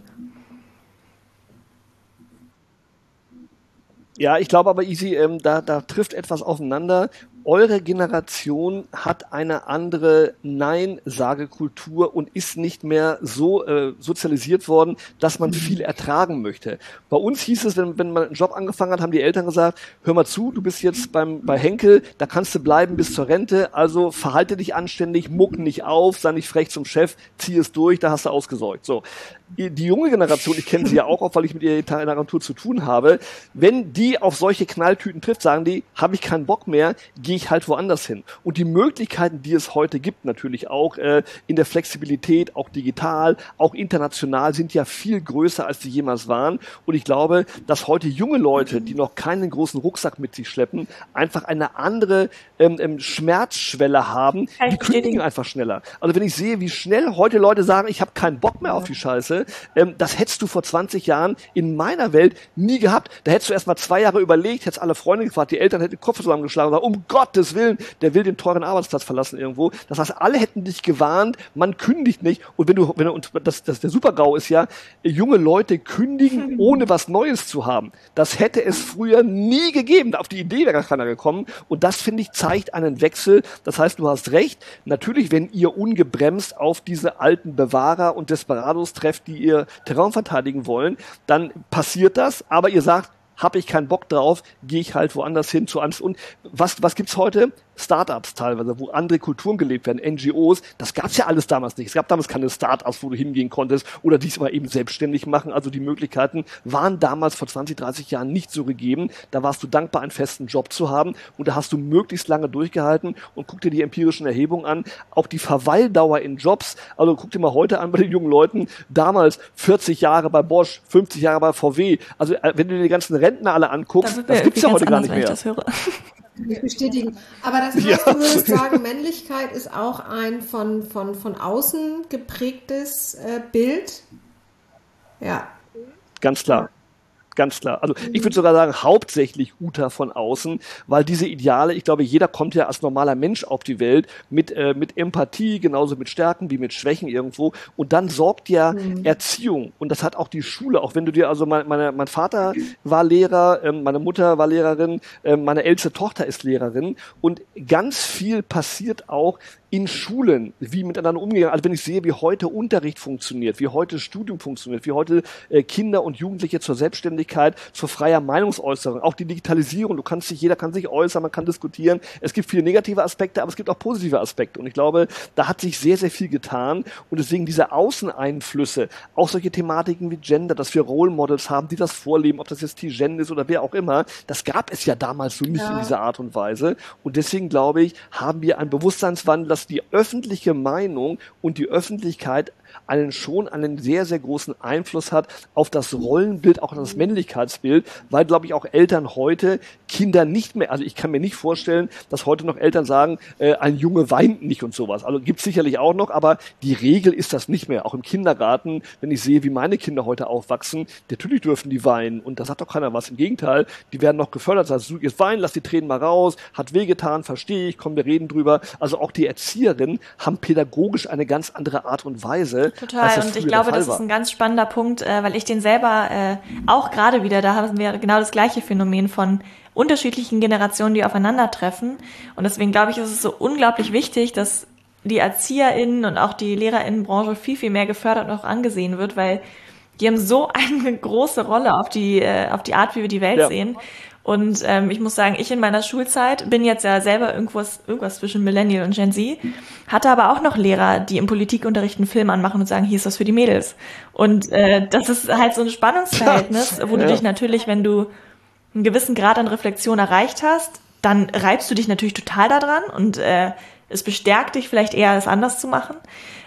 [SPEAKER 3] Ja, ich glaube aber, Isi, da trifft etwas aufeinander. Eure Generation hat eine andere Nein-Sagekultur und ist nicht mehr so sozialisiert worden, dass man viel ertragen möchte. Bei uns hieß es, wenn man einen Job angefangen hat, haben die Eltern gesagt, hör mal zu, du bist jetzt bei Henkel, da kannst du bleiben bis zur Rente, also verhalte dich anständig, muck nicht auf, sei nicht frech zum Chef, zieh es durch, da hast du ausgesorgt. So. Die junge Generation, ich kenne sie ja auch, weil ich mit ihr in der Agentur zu tun habe, wenn die auf solche Knalltüten trifft, sagen die, habe ich keinen Bock mehr, gehe gehe ich halt woanders hin. Und die Möglichkeiten, die es heute gibt, natürlich auch in der Flexibilität, auch digital, auch international, sind ja viel größer, als sie jemals waren. Und ich glaube, dass heute junge Leute, die noch keinen großen Rucksack mit sich schleppen, einfach eine andere Schmerzschwelle haben, die kündigen einfach schneller. Also wenn ich sehe, wie schnell heute Leute sagen, ich habe keinen Bock mehr auf die Scheiße, das hättest du vor 20 Jahren in meiner Welt nie gehabt. Da hättest du erst mal 2 Jahre überlegt, hättest alle Freunde gefragt, die Eltern hätten den Kopf zusammengeschlagen und gesagt, um Gottes Willen, der will den teuren Arbeitsplatz verlassen irgendwo. Das heißt, alle hätten dich gewarnt, man kündigt nicht. Und und das der Super-GAU ist ja, junge Leute kündigen, ohne was Neues zu haben. Das hätte es früher nie gegeben. Auf die Idee wäre gar keiner gekommen. Und das, finde ich, zeigt einen Wechsel. Das heißt, du hast recht. Natürlich, wenn ihr ungebremst auf diese alten Bewahrer und Desperados trefft, die ihr Terrain verteidigen wollen, dann passiert das. Aber ihr sagt, habe ich keinen Bock drauf, gehe ich halt woanders hin zu anders. Und was gibt's heute? Startups teilweise, wo andere Kulturen gelebt werden, NGOs, das gab's ja alles damals nicht. Es gab damals keine Startups, wo du hingehen konntest oder dies mal eben selbstständig machen. Also die Möglichkeiten waren damals vor 20, 30 Jahren nicht so gegeben. Da warst du dankbar, einen festen Job zu haben und da hast du möglichst lange durchgehalten und guck dir die empirischen Erhebungen an. Auch die Verweildauer in Jobs, also guck dir mal heute an bei den jungen Leuten, damals 40 Jahre bei Bosch, 50 Jahre bei VW. Also wenn du dir die ganzen Rentner alle anguckst, das gibt's ja heute gar nicht mehr.
[SPEAKER 2] Ich bestätigen. Aber das heißt, du würdest sagen, Männlichkeit ist auch ein von außen geprägtes Bild? Ja.
[SPEAKER 3] Ganz klar. Ganz klar. Also ich würde sogar sagen, hauptsächlich Uta von außen, weil diese Ideale, ich glaube, jeder kommt ja als normaler Mensch auf die Welt mit Empathie, genauso mit Stärken wie mit Schwächen irgendwo. Und dann sorgt ja Erziehung. Und das hat auch die Schule. Auch wenn du dir, also mein Vater war Lehrer, meine Mutter war Lehrerin, meine älteste Tochter ist Lehrerin. Und ganz viel passiert auch in Schulen, wie miteinander umgegangen. Also wenn ich sehe, wie heute Unterricht funktioniert, wie heute Studium funktioniert, wie heute Kinder und Jugendliche zur Selbstständigkeit, zur freier Meinungsäußerung, auch die Digitalisierung, jeder kann sich äußern, man kann diskutieren. Es gibt viele negative Aspekte, aber es gibt auch positive Aspekte. Und ich glaube, da hat sich sehr, sehr viel getan. Und deswegen diese Außeneinflüsse, auch solche Thematiken wie Gender, dass wir Role Models haben, die das vorleben, ob das jetzt Tijen ist oder wer auch immer, das gab es ja damals so nicht in dieser Art und Weise. Und deswegen glaube ich, haben wir einen Bewusstseinswandel, dass die öffentliche Meinung und die Öffentlichkeit einen sehr, sehr großen Einfluss hat auf das Rollenbild, auch auf das Männlichkeitsbild, weil, glaube ich, auch Eltern heute Kinder nicht mehr, also ich kann mir nicht vorstellen, dass heute noch Eltern sagen, ein Junge weint nicht und sowas. Also gibt's sicherlich auch noch, aber die Regel ist das nicht mehr. Auch im Kindergarten, wenn ich sehe, wie meine Kinder heute aufwachsen, natürlich dürfen die weinen und da sagt doch keiner was. Im Gegenteil, die werden noch gefördert. Also jetzt weinen, lass die Tränen mal raus, hat wehgetan, verstehe ich, komm, wir reden drüber. Also auch die Erzieherinnen haben pädagogisch eine ganz andere Art und Weise.
[SPEAKER 1] Total, und ich glaube, das ist ein ganz spannender Punkt, weil ich den selber auch gerade wieder, da haben wir genau das gleiche Phänomen von unterschiedlichen Generationen, die aufeinandertreffen. Und deswegen glaube ich, ist es so unglaublich wichtig, dass die ErzieherInnen und auch die LehrerInnenbranche viel, viel mehr gefördert und auch angesehen wird, weil die haben so eine große Rolle auf die Art, wie wir die Welt sehen. Und ich muss sagen, ich in meiner Schulzeit bin jetzt ja selber irgendwas zwischen Millennial und Gen Z, hatte aber auch noch Lehrer, die im Politikunterricht einen Film anmachen und sagen, hier ist was für die Mädels. Und das ist halt so ein Spannungsverhältnis, wo du dich natürlich, wenn du einen gewissen Grad an Reflexion erreicht hast, dann reibst du dich natürlich total daran und es bestärkt dich vielleicht eher, es anders zu machen.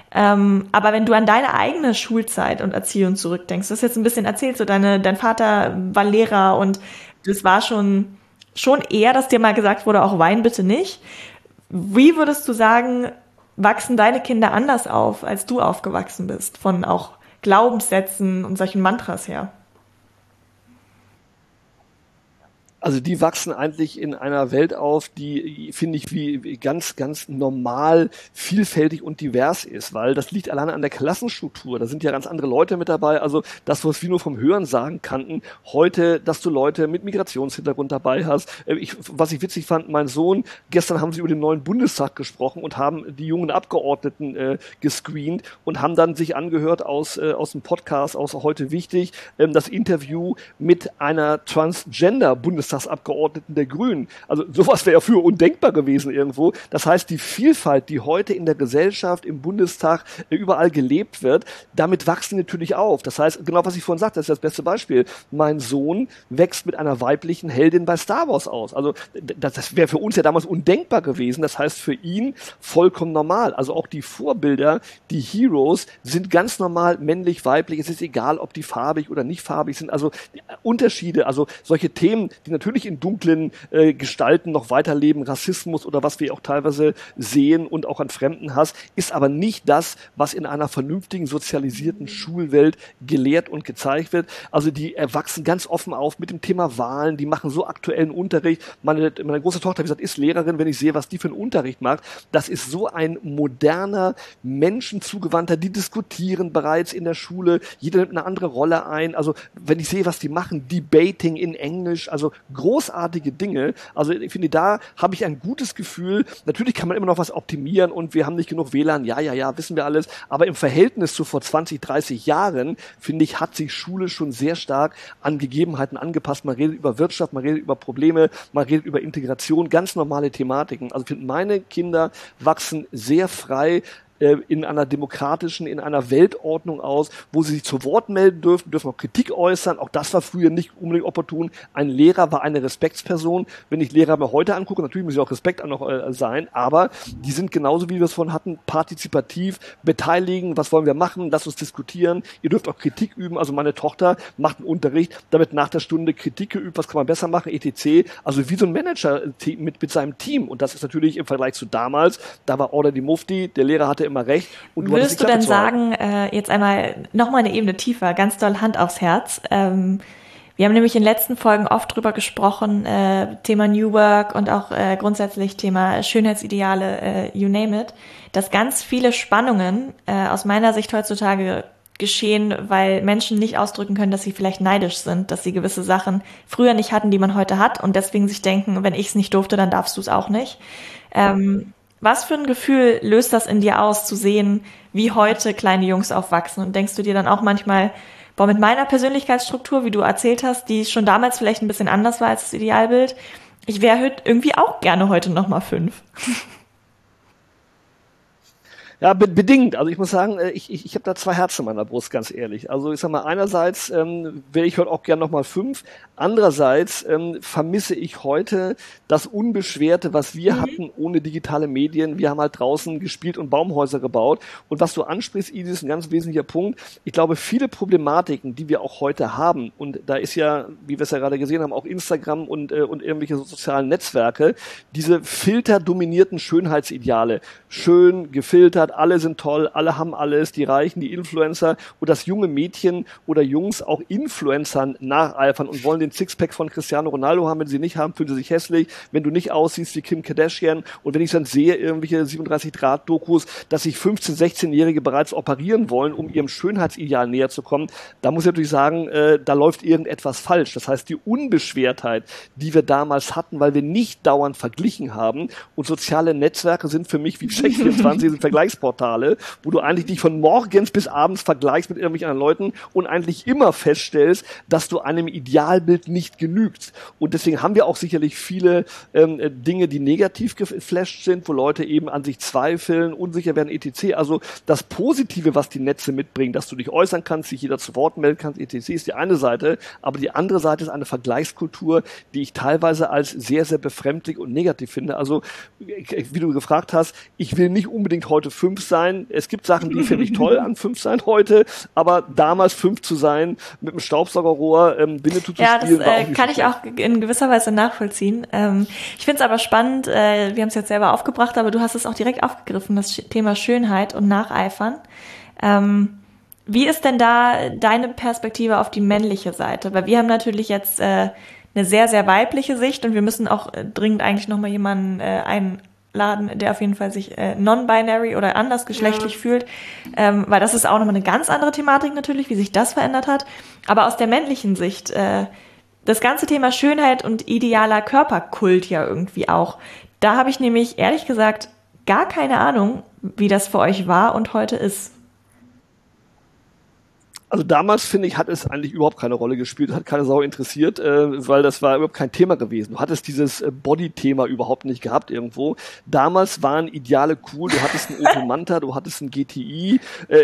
[SPEAKER 1] Aber wenn du an deine eigene Schulzeit und Erziehung zurückdenkst, du hast jetzt ein bisschen erzählt, so dein Vater war Lehrer und das war schon eher, dass dir mal gesagt wurde, auch wein bitte nicht. Wie würdest du sagen, wachsen deine Kinder anders auf, als du aufgewachsen bist, von auch Glaubenssätzen und solchen Mantras her?
[SPEAKER 3] Also die wachsen eigentlich in einer Welt auf, die, finde ich, wie ganz, ganz normal, vielfältig und divers ist, weil das liegt alleine an der Klassenstruktur. Da sind ja ganz andere Leute mit dabei. Also das, was wir nur vom Hörensagen kannten, heute, dass du Leute mit Migrationshintergrund dabei hast. Was ich witzig fand, mein Sohn, gestern haben sie über den neuen Bundestag gesprochen und haben die jungen Abgeordneten gescreent und haben dann sich angehört aus dem Podcast, aus Heute Wichtig, das Interview mit einer Transgender-Bundestagsabgeordneten, Bundestagsabgeordneten der Grünen. Also sowas wäre ja früher undenkbar gewesen irgendwo. Das heißt, die Vielfalt, die heute in der Gesellschaft, im Bundestag, überall gelebt wird, damit wachsen die natürlich auf. Das heißt, genau was ich vorhin sagte, das ist das beste Beispiel. Mein Sohn wächst mit einer weiblichen Heldin bei Star Wars aus. Also das wäre für uns ja damals undenkbar gewesen. Das heißt, für ihn vollkommen normal. Also auch die Vorbilder, die Heroes sind ganz normal männlich, weiblich. Es ist egal, ob die farbig oder nicht farbig sind. Also Unterschiede, also solche Themen, die natürlich in dunklen Gestalten noch weiterleben, Rassismus oder was wir auch teilweise sehen und auch an Fremdenhass, ist aber nicht das, was in einer vernünftigen, sozialisierten Schulwelt gelehrt und gezeigt wird. Also die wachsen ganz offen auf mit dem Thema Wahlen, die machen so aktuellen Unterricht. Meine große Tochter, wie gesagt, ist Lehrerin, wenn ich sehe, was die für einen Unterricht macht. Das ist so ein moderner, menschenzugewandter, die diskutieren bereits in der Schule, jeder nimmt eine andere Rolle ein. Also wenn ich sehe, was die machen, Debating in Englisch, also großartige Dinge. Also ich finde, da habe ich ein gutes Gefühl. Natürlich kann man immer noch was optimieren und wir haben nicht genug WLAN, ja, wissen wir alles. Aber im Verhältnis zu vor 20, 30 Jahren, finde ich, hat sich Schule schon sehr stark an Gegebenheiten angepasst. Man redet über Wirtschaft, man redet über Probleme, man redet über Integration, ganz normale Thematiken. Also ich finde, meine Kinder wachsen sehr frei in einer demokratischen, in einer Weltordnung aus, wo sie sich zu Wort melden dürfen auch Kritik äußern. Auch das war früher nicht unbedingt opportun. Ein Lehrer war eine Respektsperson. Wenn ich Lehrer mir heute angucke, natürlich muss ja auch Respekt noch sein, aber die sind genauso, wie wir es vorhin hatten, partizipativ, beteiligen, was wollen wir machen, lass uns diskutieren. Ihr dürft auch Kritik üben. Also meine Tochter macht einen Unterricht, damit nach der Stunde Kritik geübt, was kann man besser machen, etc. Also wie so ein Manager mit seinem Team. Und das ist natürlich im Vergleich zu damals, da war Order die Mufti, der Lehrer hatte immer recht. Und
[SPEAKER 1] würdest du denn sagen, jetzt einmal nochmal eine Ebene tiefer, ganz doll Hand aufs Herz. Wir haben nämlich in den letzten Folgen oft drüber gesprochen, Thema New Work und auch grundsätzlich Thema Schönheitsideale, you name it, dass ganz viele Spannungen aus meiner Sicht heutzutage geschehen, weil Menschen nicht ausdrücken können, dass sie vielleicht neidisch sind, dass sie gewisse Sachen früher nicht hatten, die man heute hat und deswegen sich denken, wenn ich es nicht durfte, dann darfst du es auch nicht. Was für ein Gefühl löst das in dir aus, zu sehen, wie heute kleine Jungs aufwachsen? Und denkst du dir dann auch manchmal, boah, mit meiner Persönlichkeitsstruktur, wie du erzählt hast, die schon damals vielleicht ein bisschen anders war als das Idealbild, ich wäre irgendwie auch gerne heute nochmal 5.
[SPEAKER 3] Ja, bedingt. Also ich muss sagen, ich habe da zwei Herzen in meiner Brust, ganz ehrlich. Also ich sag mal, einerseits wäre ich heute auch gern nochmal 5. Andererseits vermisse ich heute das Unbeschwerte, was wir hatten ohne digitale Medien. Wir haben halt draußen gespielt und Baumhäuser gebaut. Und was du ansprichst, Isis, ist ein ganz wesentlicher Punkt. Ich glaube, viele Problematiken, die wir auch heute haben, und da ist ja, wie wir es ja gerade gesehen haben, auch Instagram und irgendwelche sozialen Netzwerke, diese filterdominierten Schönheitsideale, schön gefiltert, alle sind toll, alle haben alles, die Reichen, die Influencer, und dass junge Mädchen oder Jungs auch Influencern nacheifern und wollen den Sixpack von Cristiano Ronaldo haben. Wenn sie nicht haben, fühlen sie sich hässlich. Wenn du nicht aussiehst wie Kim Kardashian, und wenn ich dann sehe, irgendwelche 37-Grad-Dokus, dass sich 15-, 16-Jährige bereits operieren wollen, um ihrem Schönheitsideal näher zu kommen, da muss ich natürlich sagen, da läuft irgendetwas falsch. Das heißt, die Unbeschwertheit, die wir damals hatten, weil wir nicht dauernd verglichen haben, und soziale Netzwerke sind für mich wie Check24, sind Vergleichsportale, wo du eigentlich dich von morgens bis abends vergleichst mit irgendwelchen anderen Leuten und eigentlich immer feststellst, dass du einem Idealbild nicht genügst. Und deswegen haben wir auch sicherlich viele Dinge, die negativ geflasht sind, wo Leute eben an sich zweifeln, unsicher werden, etc. Also das Positive, was die Netze mitbringen, dass du dich äußern kannst, sich jeder zu Wort melden kannst, etc., ist die eine Seite, aber die andere Seite ist eine Vergleichskultur, die ich teilweise als sehr, sehr befremdlich und negativ finde. Also, wie du gefragt hast, ich will nicht unbedingt heute 5 sein. Es gibt Sachen, die finde ich toll an 5 sein heute, aber damals 5 zu sein, mit einem Staubsaugerrohr Winnetou zu spielen, war auch nicht
[SPEAKER 1] kann ich auch in gewisser Weise nachvollziehen. Ich finde es aber spannend, wir haben es jetzt selber aufgebracht, aber du hast es auch direkt aufgegriffen, das Thema Schönheit und Nacheifern. Wie ist denn da deine Perspektive auf die männliche Seite? Weil wir haben natürlich jetzt eine sehr, sehr weibliche Sicht und wir müssen auch dringend eigentlich nochmal jemanden einladen, der auf jeden Fall sich non-binary oder andersgeschlechtlich fühlt, weil das ist auch nochmal eine ganz andere Thematik natürlich, wie sich das verändert hat. Aber aus der männlichen Sicht, das ganze Thema Schönheit und idealer Körperkult ja irgendwie auch. Da habe ich nämlich ehrlich gesagt gar keine Ahnung, wie das für euch war und heute ist.
[SPEAKER 3] Also damals, finde ich, hat es eigentlich überhaupt keine Rolle gespielt, hat keine Sau interessiert, weil das war überhaupt kein Thema gewesen. Du hattest dieses Body-Thema überhaupt nicht gehabt irgendwo. Damals waren Ideale cool, du hattest einen Opel Manta, du hattest einen GTI,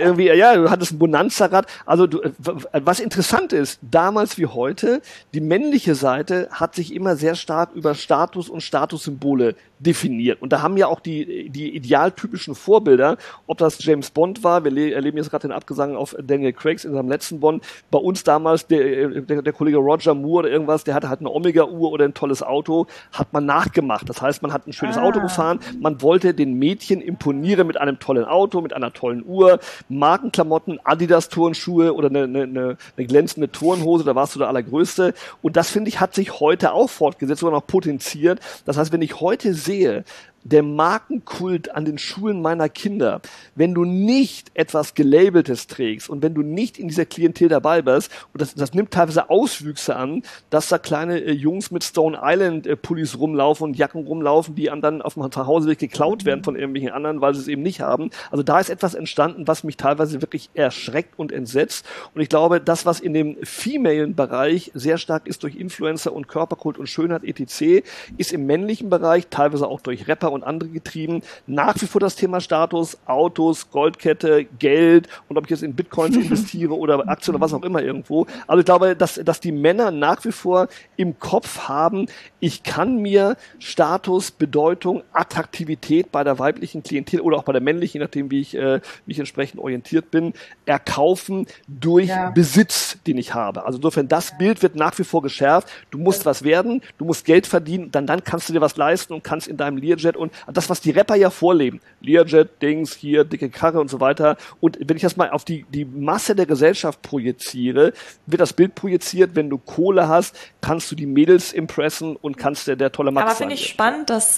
[SPEAKER 3] du hattest ein Bonanza-Rad. Also was interessant ist, damals wie heute, die männliche Seite hat sich immer sehr stark über Status und Statussymbole definiert. Und da haben ja auch die idealtypischen Vorbilder, ob das James Bond war, wir erleben jetzt gerade den Abgesang auf Daniel Craig in seinem letzten Bond, bei uns damals der Kollege Roger Moore oder irgendwas, der hatte halt eine Omega-Uhr oder ein tolles Auto, hat man nachgemacht. Das heißt, man hat ein schönes Auto gefahren, man wollte den Mädchen imponieren mit einem tollen Auto, mit einer tollen Uhr, Markenklamotten, Adidas-Turnschuhe oder eine glänzende Turnhose, da warst du der Allergrößte. Und das, finde ich, hat sich heute auch fortgesetzt, sogar noch potenziert. Das heißt, wenn ich heute sehe, der Markenkult an den Schulen meiner Kinder, wenn du nicht etwas Gelabeltes trägst und wenn du nicht in dieser Klientel dabei bist, und das nimmt teilweise Auswüchse an, dass da kleine Jungs mit Stone Island Pullis rumlaufen und Jacken rumlaufen, die dann auf dem Zuhauseweg geklaut werden von irgendwelchen anderen, weil sie es eben nicht haben. Also da ist etwas entstanden, was mich teilweise wirklich erschreckt und entsetzt. Und ich glaube, das, was in dem femalen Bereich sehr stark ist durch Influencer und Körperkult und Schönheit etc., ist im männlichen Bereich teilweise auch durch Rapper und andere getrieben, nach wie vor das Thema Status, Autos, Goldkette, Geld und ob ich jetzt in Bitcoins investiere oder Aktien oder was auch immer irgendwo. Also ich glaube, dass die Männer nach wie vor im Kopf haben, ich kann mir Status, Bedeutung, Attraktivität bei der weiblichen Klientel oder auch bei der männlichen, je nachdem wie ich entsprechend orientiert bin, erkaufen durch Besitz, den ich habe. Also insofern, das Bild wird nach wie vor geschärft. Du musst was werden, du musst Geld verdienen, dann kannst du dir was leisten und kannst in deinem Learjet und das, was die Rapper ja vorleben, Learjet, Dings, hier, dicke Karre und so weiter. Und wenn ich das mal auf die Masse der Gesellschaft projiziere, wird das Bild projiziert, wenn du Kohle hast, kannst du die Mädels impressen und kannst der tolle Max sein.
[SPEAKER 1] Aber finde ich spannend, dass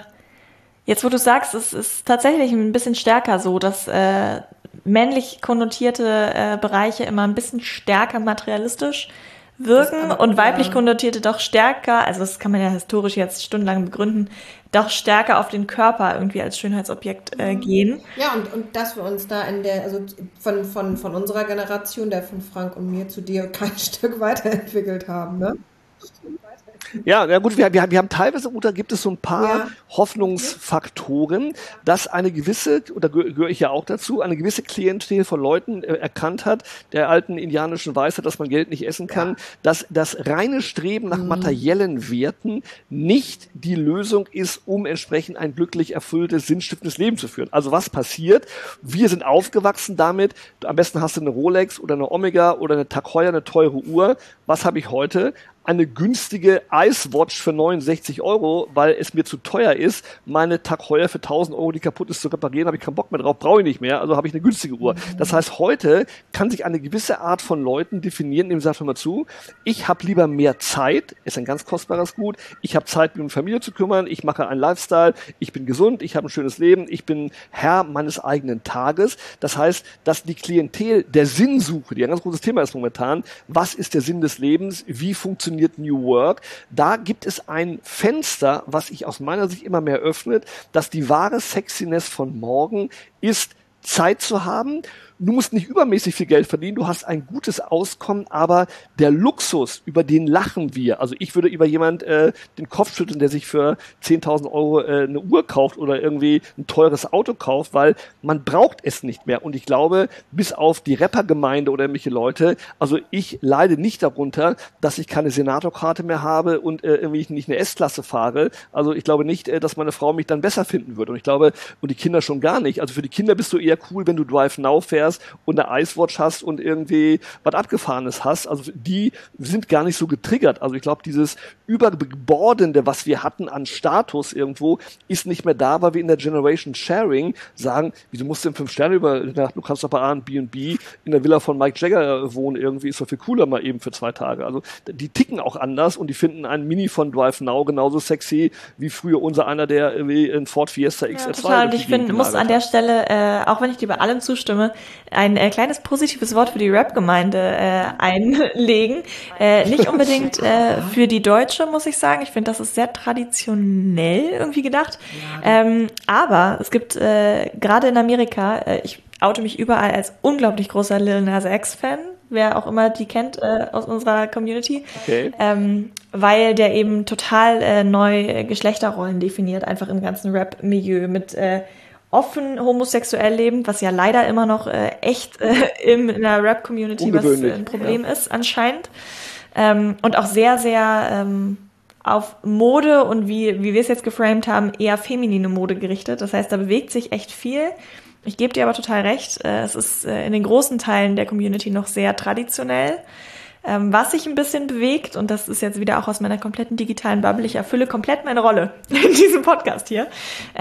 [SPEAKER 1] jetzt, wo du sagst, es ist tatsächlich ein bisschen stärker so, dass männlich konnotierte Bereiche immer ein bisschen stärker materialistisch wirken und weiblich konnotierte doch stärker, also das kann man ja historisch jetzt stundenlang begründen, doch stärker auf den Körper irgendwie als Schönheitsobjekt gehen.
[SPEAKER 2] Ja, und dass wir uns da also von unserer Generation, der von Frank und mir zu dir, kein Stück weiterentwickelt haben, ne?
[SPEAKER 3] Ja, gut, wir haben teilweise, oder gibt es so ein paar Hoffnungsfaktoren, dass eine gewisse, oder gehöre ich ja auch dazu, eine gewisse Klientel von Leuten erkannt hat, der alten indianischen Weisheit, dass man Geld nicht essen kann, dass das reine Streben nach materiellen Werten nicht die Lösung ist, um entsprechend ein glücklich erfülltes, sinnstiftendes Leben zu führen. Also was passiert? Wir sind aufgewachsen damit, am besten hast du eine Rolex oder eine Omega oder eine Tag Heuer, eine teure Uhr. Was habe ich heute? Eine günstige Icewatch für 69 €, weil es mir zu teuer ist, meine Tag Heuer für 1.000 €, die kaputt ist, zu reparieren, habe ich keinen Bock mehr drauf, brauche ich nicht mehr, also habe ich eine günstige Uhr. Das heißt, heute kann sich eine gewisse Art von Leuten definieren, indem sie sagen, hör mal zu, ich habe lieber mehr Zeit, ist ein ganz kostbares Gut, ich habe Zeit, mich um Familie zu kümmern, ich mache einen Lifestyle, ich bin gesund, ich habe ein schönes Leben, ich bin Herr meines eigenen Tages. Das heißt, dass die Klientel der Sinnsuche, die ein ganz großes Thema ist momentan, was ist der Sinn des Lebens, wie funktioniert New Work, da gibt es ein Fenster, was sich aus meiner Sicht immer mehr öffnet, dass die wahre Sexiness von morgen ist, Zeit zu haben. Du musst nicht übermäßig viel Geld verdienen, du hast ein gutes Auskommen, aber der Luxus, über den lachen wir. Also ich würde über jemand den Kopf schütteln, der sich für 10.000 € eine Uhr kauft oder irgendwie ein teures Auto kauft, weil man braucht es nicht mehr. Und ich glaube, bis auf die Rappergemeinde oder irgendwelche Leute, also ich leide nicht darunter, dass ich keine Senatorkarte mehr habe und irgendwie nicht eine S-Klasse fahre. Also ich glaube nicht, dass meine Frau mich dann besser finden würde. Und ich glaube, und die Kinder schon gar nicht. Also für die Kinder bist du eher cool, wenn du Drive Now fährst und eine Icewatch hast und irgendwie was Abgefahrenes hast. Also die sind gar nicht so getriggert. Also ich glaube, dieses Überbordende, was wir hatten an Status irgendwo, ist nicht mehr da, weil wir in der Generation Sharing sagen, wieso musst du in 5 Sterne übernachten? Du kannst doch bei A&B in der Villa von Mike Jagger wohnen irgendwie, ist doch viel cooler mal eben für 2 Tage. Also die ticken auch anders und die finden einen Mini von Drive Now genauso sexy wie früher unser einer, der irgendwie in Ford Fiesta XR2.
[SPEAKER 1] Ja, total. Und ich finde, muss an der Stelle, auch wenn ich dir bei allem zustimme, ein kleines positives Wort für die Rap-Gemeinde einlegen. Nicht unbedingt für die Deutsche, muss ich sagen. Ich finde, das ist sehr traditionell irgendwie gedacht. Aber es gibt gerade in Amerika, oute mich überall als unglaublich großer Lil Nas X-Fan, wer auch immer die kennt aus unserer Community,
[SPEAKER 3] Okay.
[SPEAKER 1] weil der eben total neu Geschlechterrollen definiert, einfach im ganzen Rap-Milieu mit offen homosexuell lebend, was ja leider immer noch echt in der Rap-Community was
[SPEAKER 3] Ungewöhnlich,
[SPEAKER 1] ein Problem ist anscheinend. Und auch sehr, sehr auf Mode und wie wir es jetzt geframed haben, eher feminine Mode gerichtet. Das heißt, da bewegt sich echt viel. Ich gebe dir aber total recht, es ist in den großen Teilen der Community noch sehr traditionell. Was sich ein bisschen bewegt, und das ist jetzt wieder auch aus meiner kompletten digitalen Bubble, ich erfülle komplett meine Rolle in diesem Podcast hier,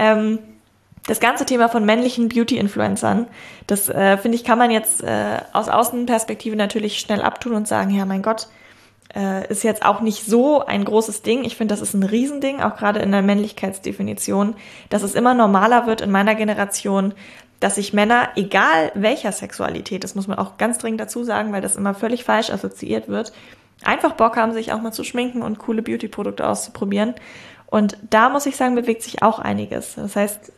[SPEAKER 1] das ganze Thema von männlichen Beauty-Influencern, das finde ich, kann man jetzt aus Außenperspektive natürlich schnell abtun und sagen, ja mein Gott, ist jetzt auch nicht so ein großes Ding. Ich finde, das ist ein Riesending, auch gerade in der Männlichkeitsdefinition, dass es immer normaler wird in meiner Generation, dass sich Männer, egal welcher Sexualität, das muss man auch ganz dringend dazu sagen, weil das immer völlig falsch assoziiert wird, einfach Bock haben, sich auch mal zu schminken und coole Beauty-Produkte auszuprobieren. Und da muss ich sagen, bewegt sich auch einiges. Das heißt,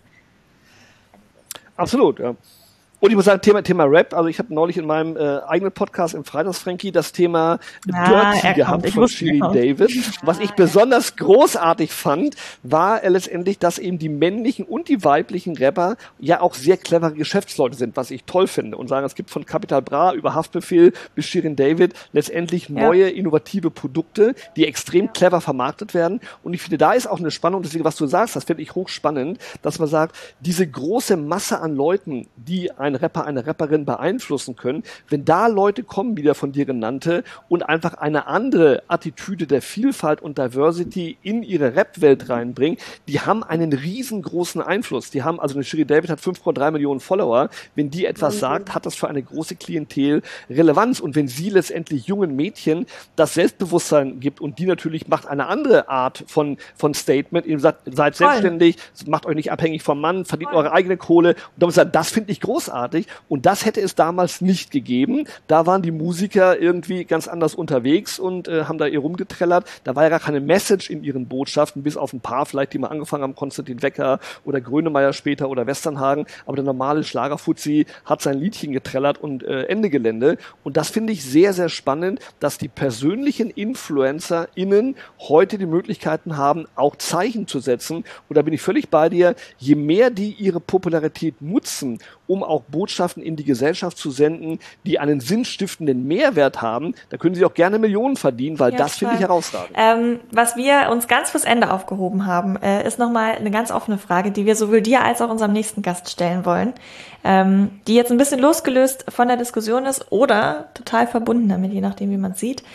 [SPEAKER 3] Absolut, ja. Und ich muss sagen, Thema Rap, also ich habe neulich in meinem eigenen Podcast im Freitagsfrankie das Thema Dirty gehabt von Shirin David. Was ich besonders großartig fand, war letztendlich, dass eben die männlichen und die weiblichen Rapper ja auch sehr clevere Geschäftsleute sind, was ich toll finde. Und sagen, es gibt von Capital Bra über Haftbefehl bis Shirin David letztendlich neue, innovative Produkte, die extrem clever vermarktet werden. Und ich finde, da ist auch eine Spannung, deswegen, was du sagst, das finde ich hochspannend, dass man sagt, diese große Masse an Leuten, die ein Rapper, eine Rapperin beeinflussen können, wenn da Leute kommen, wie der von dir genannte, und einfach eine andere Attitüde der Vielfalt und Diversity in ihre Rap-Welt reinbringen, die haben einen riesengroßen Einfluss. Die haben, also eine Shirin David hat 5,3 Millionen Follower. Wenn die etwas sagt, hat das für eine große Klientel Relevanz. Und wenn sie letztendlich jungen Mädchen das Selbstbewusstsein gibt und die natürlich macht eine andere Art von Statement, ihr sagt, seid selbstständig, macht euch nicht abhängig vom Mann, verdient eure eigene Kohle. Und dann sagt, das finde ich großartig. Und das hätte es damals nicht gegeben. Da waren die Musiker irgendwie ganz anders unterwegs und haben da ihr rumgetrellert. Da war ja gar keine Message in ihren Botschaften, bis auf ein paar vielleicht, die mal angefangen haben, Konstantin Wecker oder Grönemeyer später oder Westernhagen. Aber der normale Schlagerfuzzi hat sein Liedchen getrellert und Ende Gelände. Und das finde ich sehr, sehr spannend, dass die persönlichen InfluencerInnen heute die Möglichkeiten haben, auch Zeichen zu setzen. Und da bin ich völlig bei dir. Je mehr die ihre Popularität nutzen, um auch Botschaften in die Gesellschaft zu senden, die einen sinnstiftenden Mehrwert haben, da können sie auch gerne Millionen verdienen, weil das finde ich herausragend.
[SPEAKER 1] Was wir uns ganz fürs Ende aufgehoben haben, ist nochmal eine ganz offene Frage, die wir sowohl dir als auch unserem nächsten Gast stellen wollen, die jetzt ein bisschen losgelöst von der Diskussion ist oder total verbunden damit, je nachdem, wie man es sieht.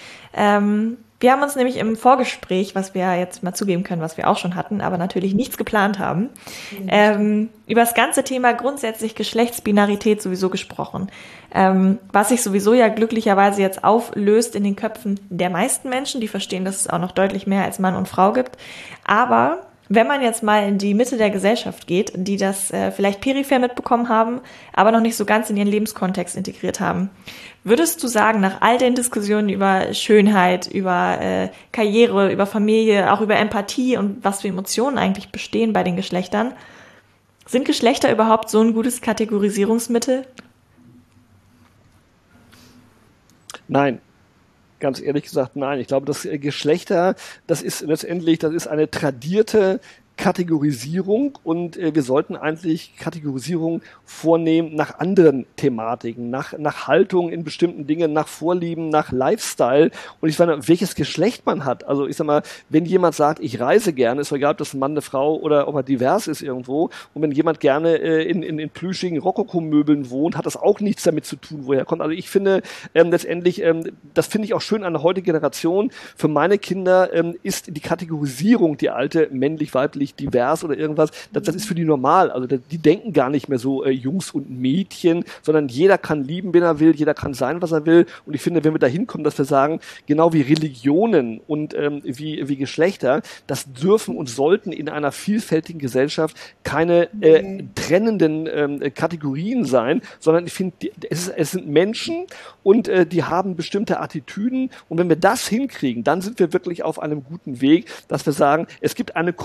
[SPEAKER 1] Wir haben uns nämlich im Vorgespräch, was wir jetzt mal zugeben können, was wir auch schon hatten, aber natürlich nichts geplant haben, über das ganze Thema grundsätzlich Geschlechtsbinarität sowieso gesprochen. Was sich sowieso ja glücklicherweise jetzt auflöst in den Köpfen der meisten Menschen, die verstehen, dass es auch noch deutlich mehr als Mann und Frau gibt. Aber wenn man jetzt mal in die Mitte der Gesellschaft geht, die das vielleicht peripher mitbekommen haben, aber noch nicht so ganz in ihren Lebenskontext integriert haben, würdest du sagen, nach all den Diskussionen über Schönheit, über Karriere, über Familie, auch über Empathie und was für Emotionen eigentlich bestehen bei den Geschlechtern, sind Geschlechter überhaupt so ein gutes Kategorisierungsmittel?
[SPEAKER 3] Nein. Ganz ehrlich gesagt, nein. Ich glaube, das Geschlechter, das ist letztendlich, das ist eine tradierte Kategorisierung und wir sollten eigentlich Kategorisierung vornehmen nach anderen Thematiken, nach Haltung in bestimmten Dingen, nach Vorlieben, nach Lifestyle und ich meine, welches Geschlecht man hat. Also ich sag mal, wenn jemand sagt, ich reise gerne, ist doch egal, ob das ein Mann, eine Frau oder ob er divers ist irgendwo und wenn jemand gerne in plüschigen Rokoko-Möbeln wohnt, hat das auch nichts damit zu tun, woher er kommt. Also ich finde letztendlich, das finde ich auch schön an der heutigen Generation, für meine Kinder ist die Kategorisierung, die alte männlich-weiblich divers oder irgendwas, das ist für die normal. Also die denken gar nicht mehr so Jungs und Mädchen, sondern jeder kann lieben, wen er will, jeder kann sein, was er will. Und ich finde, wenn wir da hinkommen, dass wir sagen, genau wie Religionen und wie Geschlechter, das dürfen und sollten in einer vielfältigen Gesellschaft keine trennenden Kategorien sein, sondern ich finde, es sind Menschen und die haben bestimmte Attitüden und wenn wir das hinkriegen, dann sind wir wirklich auf einem guten Weg, dass wir sagen, es gibt eine Community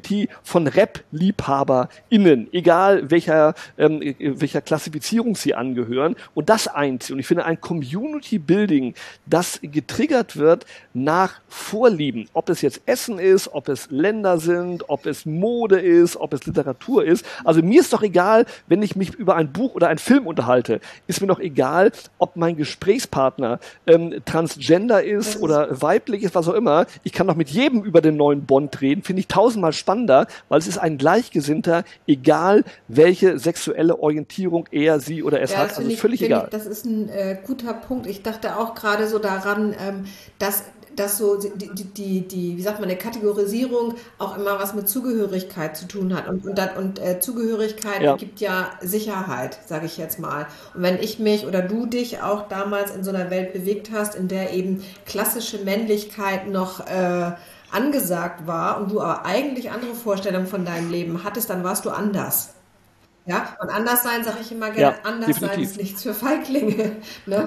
[SPEAKER 3] Community von Rap-LiebhaberInnen, egal welcher Klassifizierung sie angehören, und das einziehen. Und ich finde, ein Community-Building, das getriggert wird nach Vorlieben, ob es jetzt Essen ist, ob es Länder sind, ob es Mode ist, ob es Literatur ist. Also mir ist doch egal, wenn ich mich über ein Buch oder einen Film unterhalte, ist mir doch egal, ob mein Gesprächspartner transgender ist oder weiblich ist, was auch immer. Ich kann doch mit jedem über den neuen Bond reden, finde ich tausendmal spannender, weil es ist ein Gleichgesinnter, egal welche sexuelle Orientierung er, sie oder es hat, also völlig egal.
[SPEAKER 2] Das ist ein guter Punkt. Ich dachte auch gerade so daran, dass so die, wie sagt man, eine Kategorisierung auch immer was mit Zugehörigkeit zu tun hat. Und Zugehörigkeit gibt ja Sicherheit, sage ich jetzt mal. Und wenn ich mich oder du dich auch damals in so einer Welt bewegt hast, in der eben klassische Männlichkeit noch angesagt war und du aber eigentlich andere Vorstellungen von deinem Leben hattest, dann warst du anders. Ja, und anders sein, sage ich immer gerne, anders definitiv. Sein ist nichts für Feiglinge. Ne?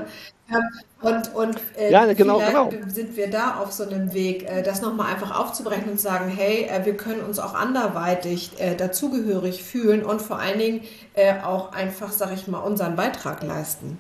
[SPEAKER 2] Genau. Sind wir da auf so einem Weg, das nochmal einfach aufzubrechen und sagen, hey, wir können uns auch anderweitig dazugehörig fühlen und vor allen Dingen auch einfach, sage ich mal, unseren Beitrag leisten.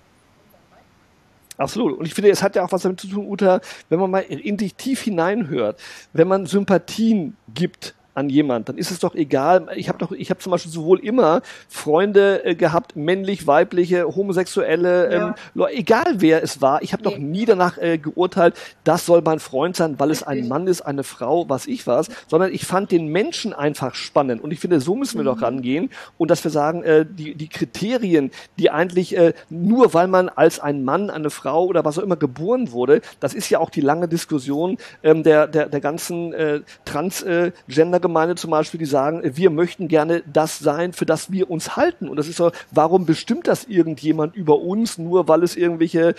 [SPEAKER 3] Absolut. Und ich finde, es hat ja auch was damit zu tun, Uta, wenn man mal in dich tief hineinhört, wenn man Sympathien gibt an jemand, dann ist es doch egal. Ich habe zum Beispiel sowohl immer Freunde gehabt, männlich, weibliche, homosexuelle, egal wer es war. Ich habe doch nie danach geurteilt, das soll mein Freund sein, weil es ein Mann ist, eine Frau, was ich was, sondern ich fand den Menschen einfach spannend. Und ich finde, so müssen wir doch rangehen und dass wir sagen, die Kriterien, die eigentlich nur weil man als ein Mann, eine Frau oder was auch immer geboren wurde, das ist ja auch die lange Diskussion der ganzen Transgender-Gemeinde zum Beispiel, die sagen, wir möchten gerne das sein, für das wir uns halten. Und das ist so, warum bestimmt das irgendjemand über uns, nur weil es irgendwelche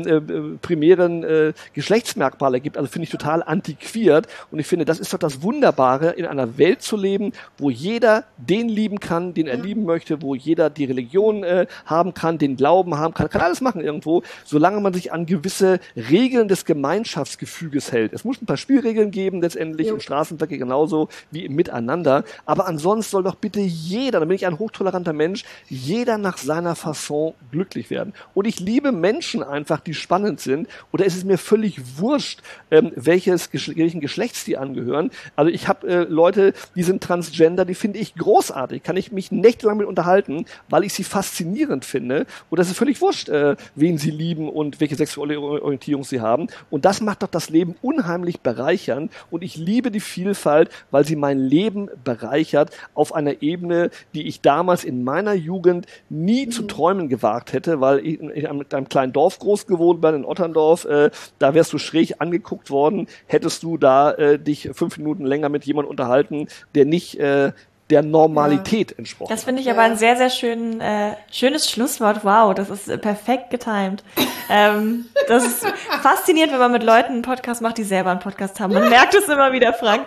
[SPEAKER 3] primären Geschlechtsmerkmale gibt? Also finde ich total antiquiert. Und ich finde, das ist doch das Wunderbare, in einer Welt zu leben, wo jeder den lieben kann, den er lieben möchte, wo jeder die Religion haben kann, den Glauben haben kann alles machen irgendwo, solange man sich an gewisse Regeln des Gemeinschaftsgefüges hält. Es muss ein paar Spielregeln geben, letztendlich im Straßenverkehr genauso wie im Miteinander, aber ansonsten soll doch bitte jeder, da bin ich ein hochtoleranter Mensch, jeder nach seiner Fasson glücklich werden. Und ich liebe Menschen einfach, die spannend sind, oder es ist mir völlig wurscht, welchen Geschlechts die angehören. Also ich habe Leute, die sind Transgender, die finde ich großartig, kann ich mich nächtelang mit unterhalten, weil ich sie faszinierend finde, und das ist völlig wurscht, wen sie lieben und welche sexuelle Orientierung sie haben, und das macht doch das Leben unheimlich bereichernd, und ich liebe die Vielfalt, weil sie mein Leben bereichert auf einer Ebene, die ich damals in meiner Jugend nie zu träumen gewagt hätte, weil ich mit einem kleinen Dorf groß geworden bin, in Otterndorf, da wärst du schräg angeguckt worden, hättest du da dich 5 Minuten länger mit jemandem unterhalten, der nicht der Normalität entsprochen.
[SPEAKER 1] Das finde ich aber ein sehr, sehr schönes Schlusswort. Wow, das ist perfekt getimed. Das ist faszinierend, wenn man mit Leuten einen Podcast macht, die selber einen Podcast haben. Man merkt es immer wieder, Frank.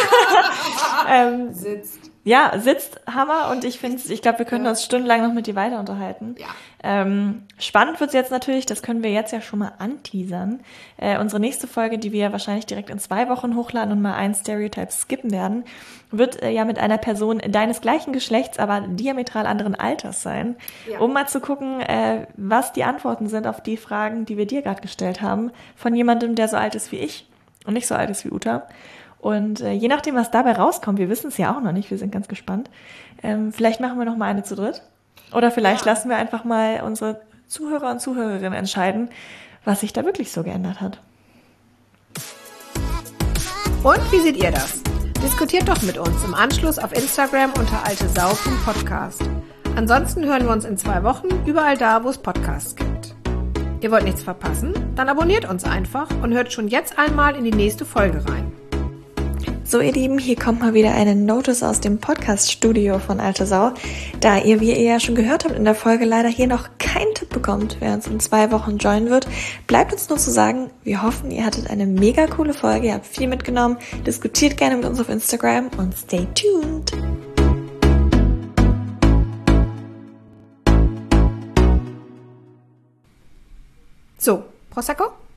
[SPEAKER 1] Sitzt Hammer, und ich glaube, wir können uns stundenlang noch mit dir weiter unterhalten. Ja. Spannend wird's jetzt natürlich, das können wir jetzt ja schon mal anteasern. Unsere nächste Folge, die wir wahrscheinlich direkt in 2 Wochen hochladen und mal ein Stereotype skippen werden, wird ja mit einer Person deines gleichen Geschlechts, aber diametral anderen Alters sein, um mal zu gucken, was die Antworten sind auf die Fragen, die wir dir gerade gestellt haben, von jemandem, der so alt ist wie ich und nicht so alt ist wie Uta. Und je nachdem, was dabei rauskommt, wir wissen es ja auch noch nicht, wir sind ganz gespannt, vielleicht machen wir noch mal eine zu dritt. Oder vielleicht lassen wir einfach mal unsere Zuhörer und Zuhörerinnen entscheiden, was sich da wirklich so geändert hat.
[SPEAKER 2] Und wie seht ihr das? Diskutiert doch mit uns im Anschluss auf Instagram unter altesau.podcast. Ansonsten hören wir uns in 2 Wochen überall da, wo es Podcasts gibt. Ihr wollt nichts verpassen? Dann abonniert uns einfach und hört schon jetzt einmal in die nächste Folge rein.
[SPEAKER 1] So, ihr Lieben, hier kommt mal wieder eine Notice aus dem Podcast-Studio von Alte Sau. Da ihr, wie ihr ja schon gehört habt in der Folge, leider hier noch keinen Tipp bekommt, wer uns in 2 Wochen joinen wird, bleibt uns nur zu sagen, wir hoffen, ihr hattet eine mega coole Folge, ihr habt viel mitgenommen, diskutiert gerne mit uns auf Instagram und stay tuned!
[SPEAKER 2] So, Prosecco?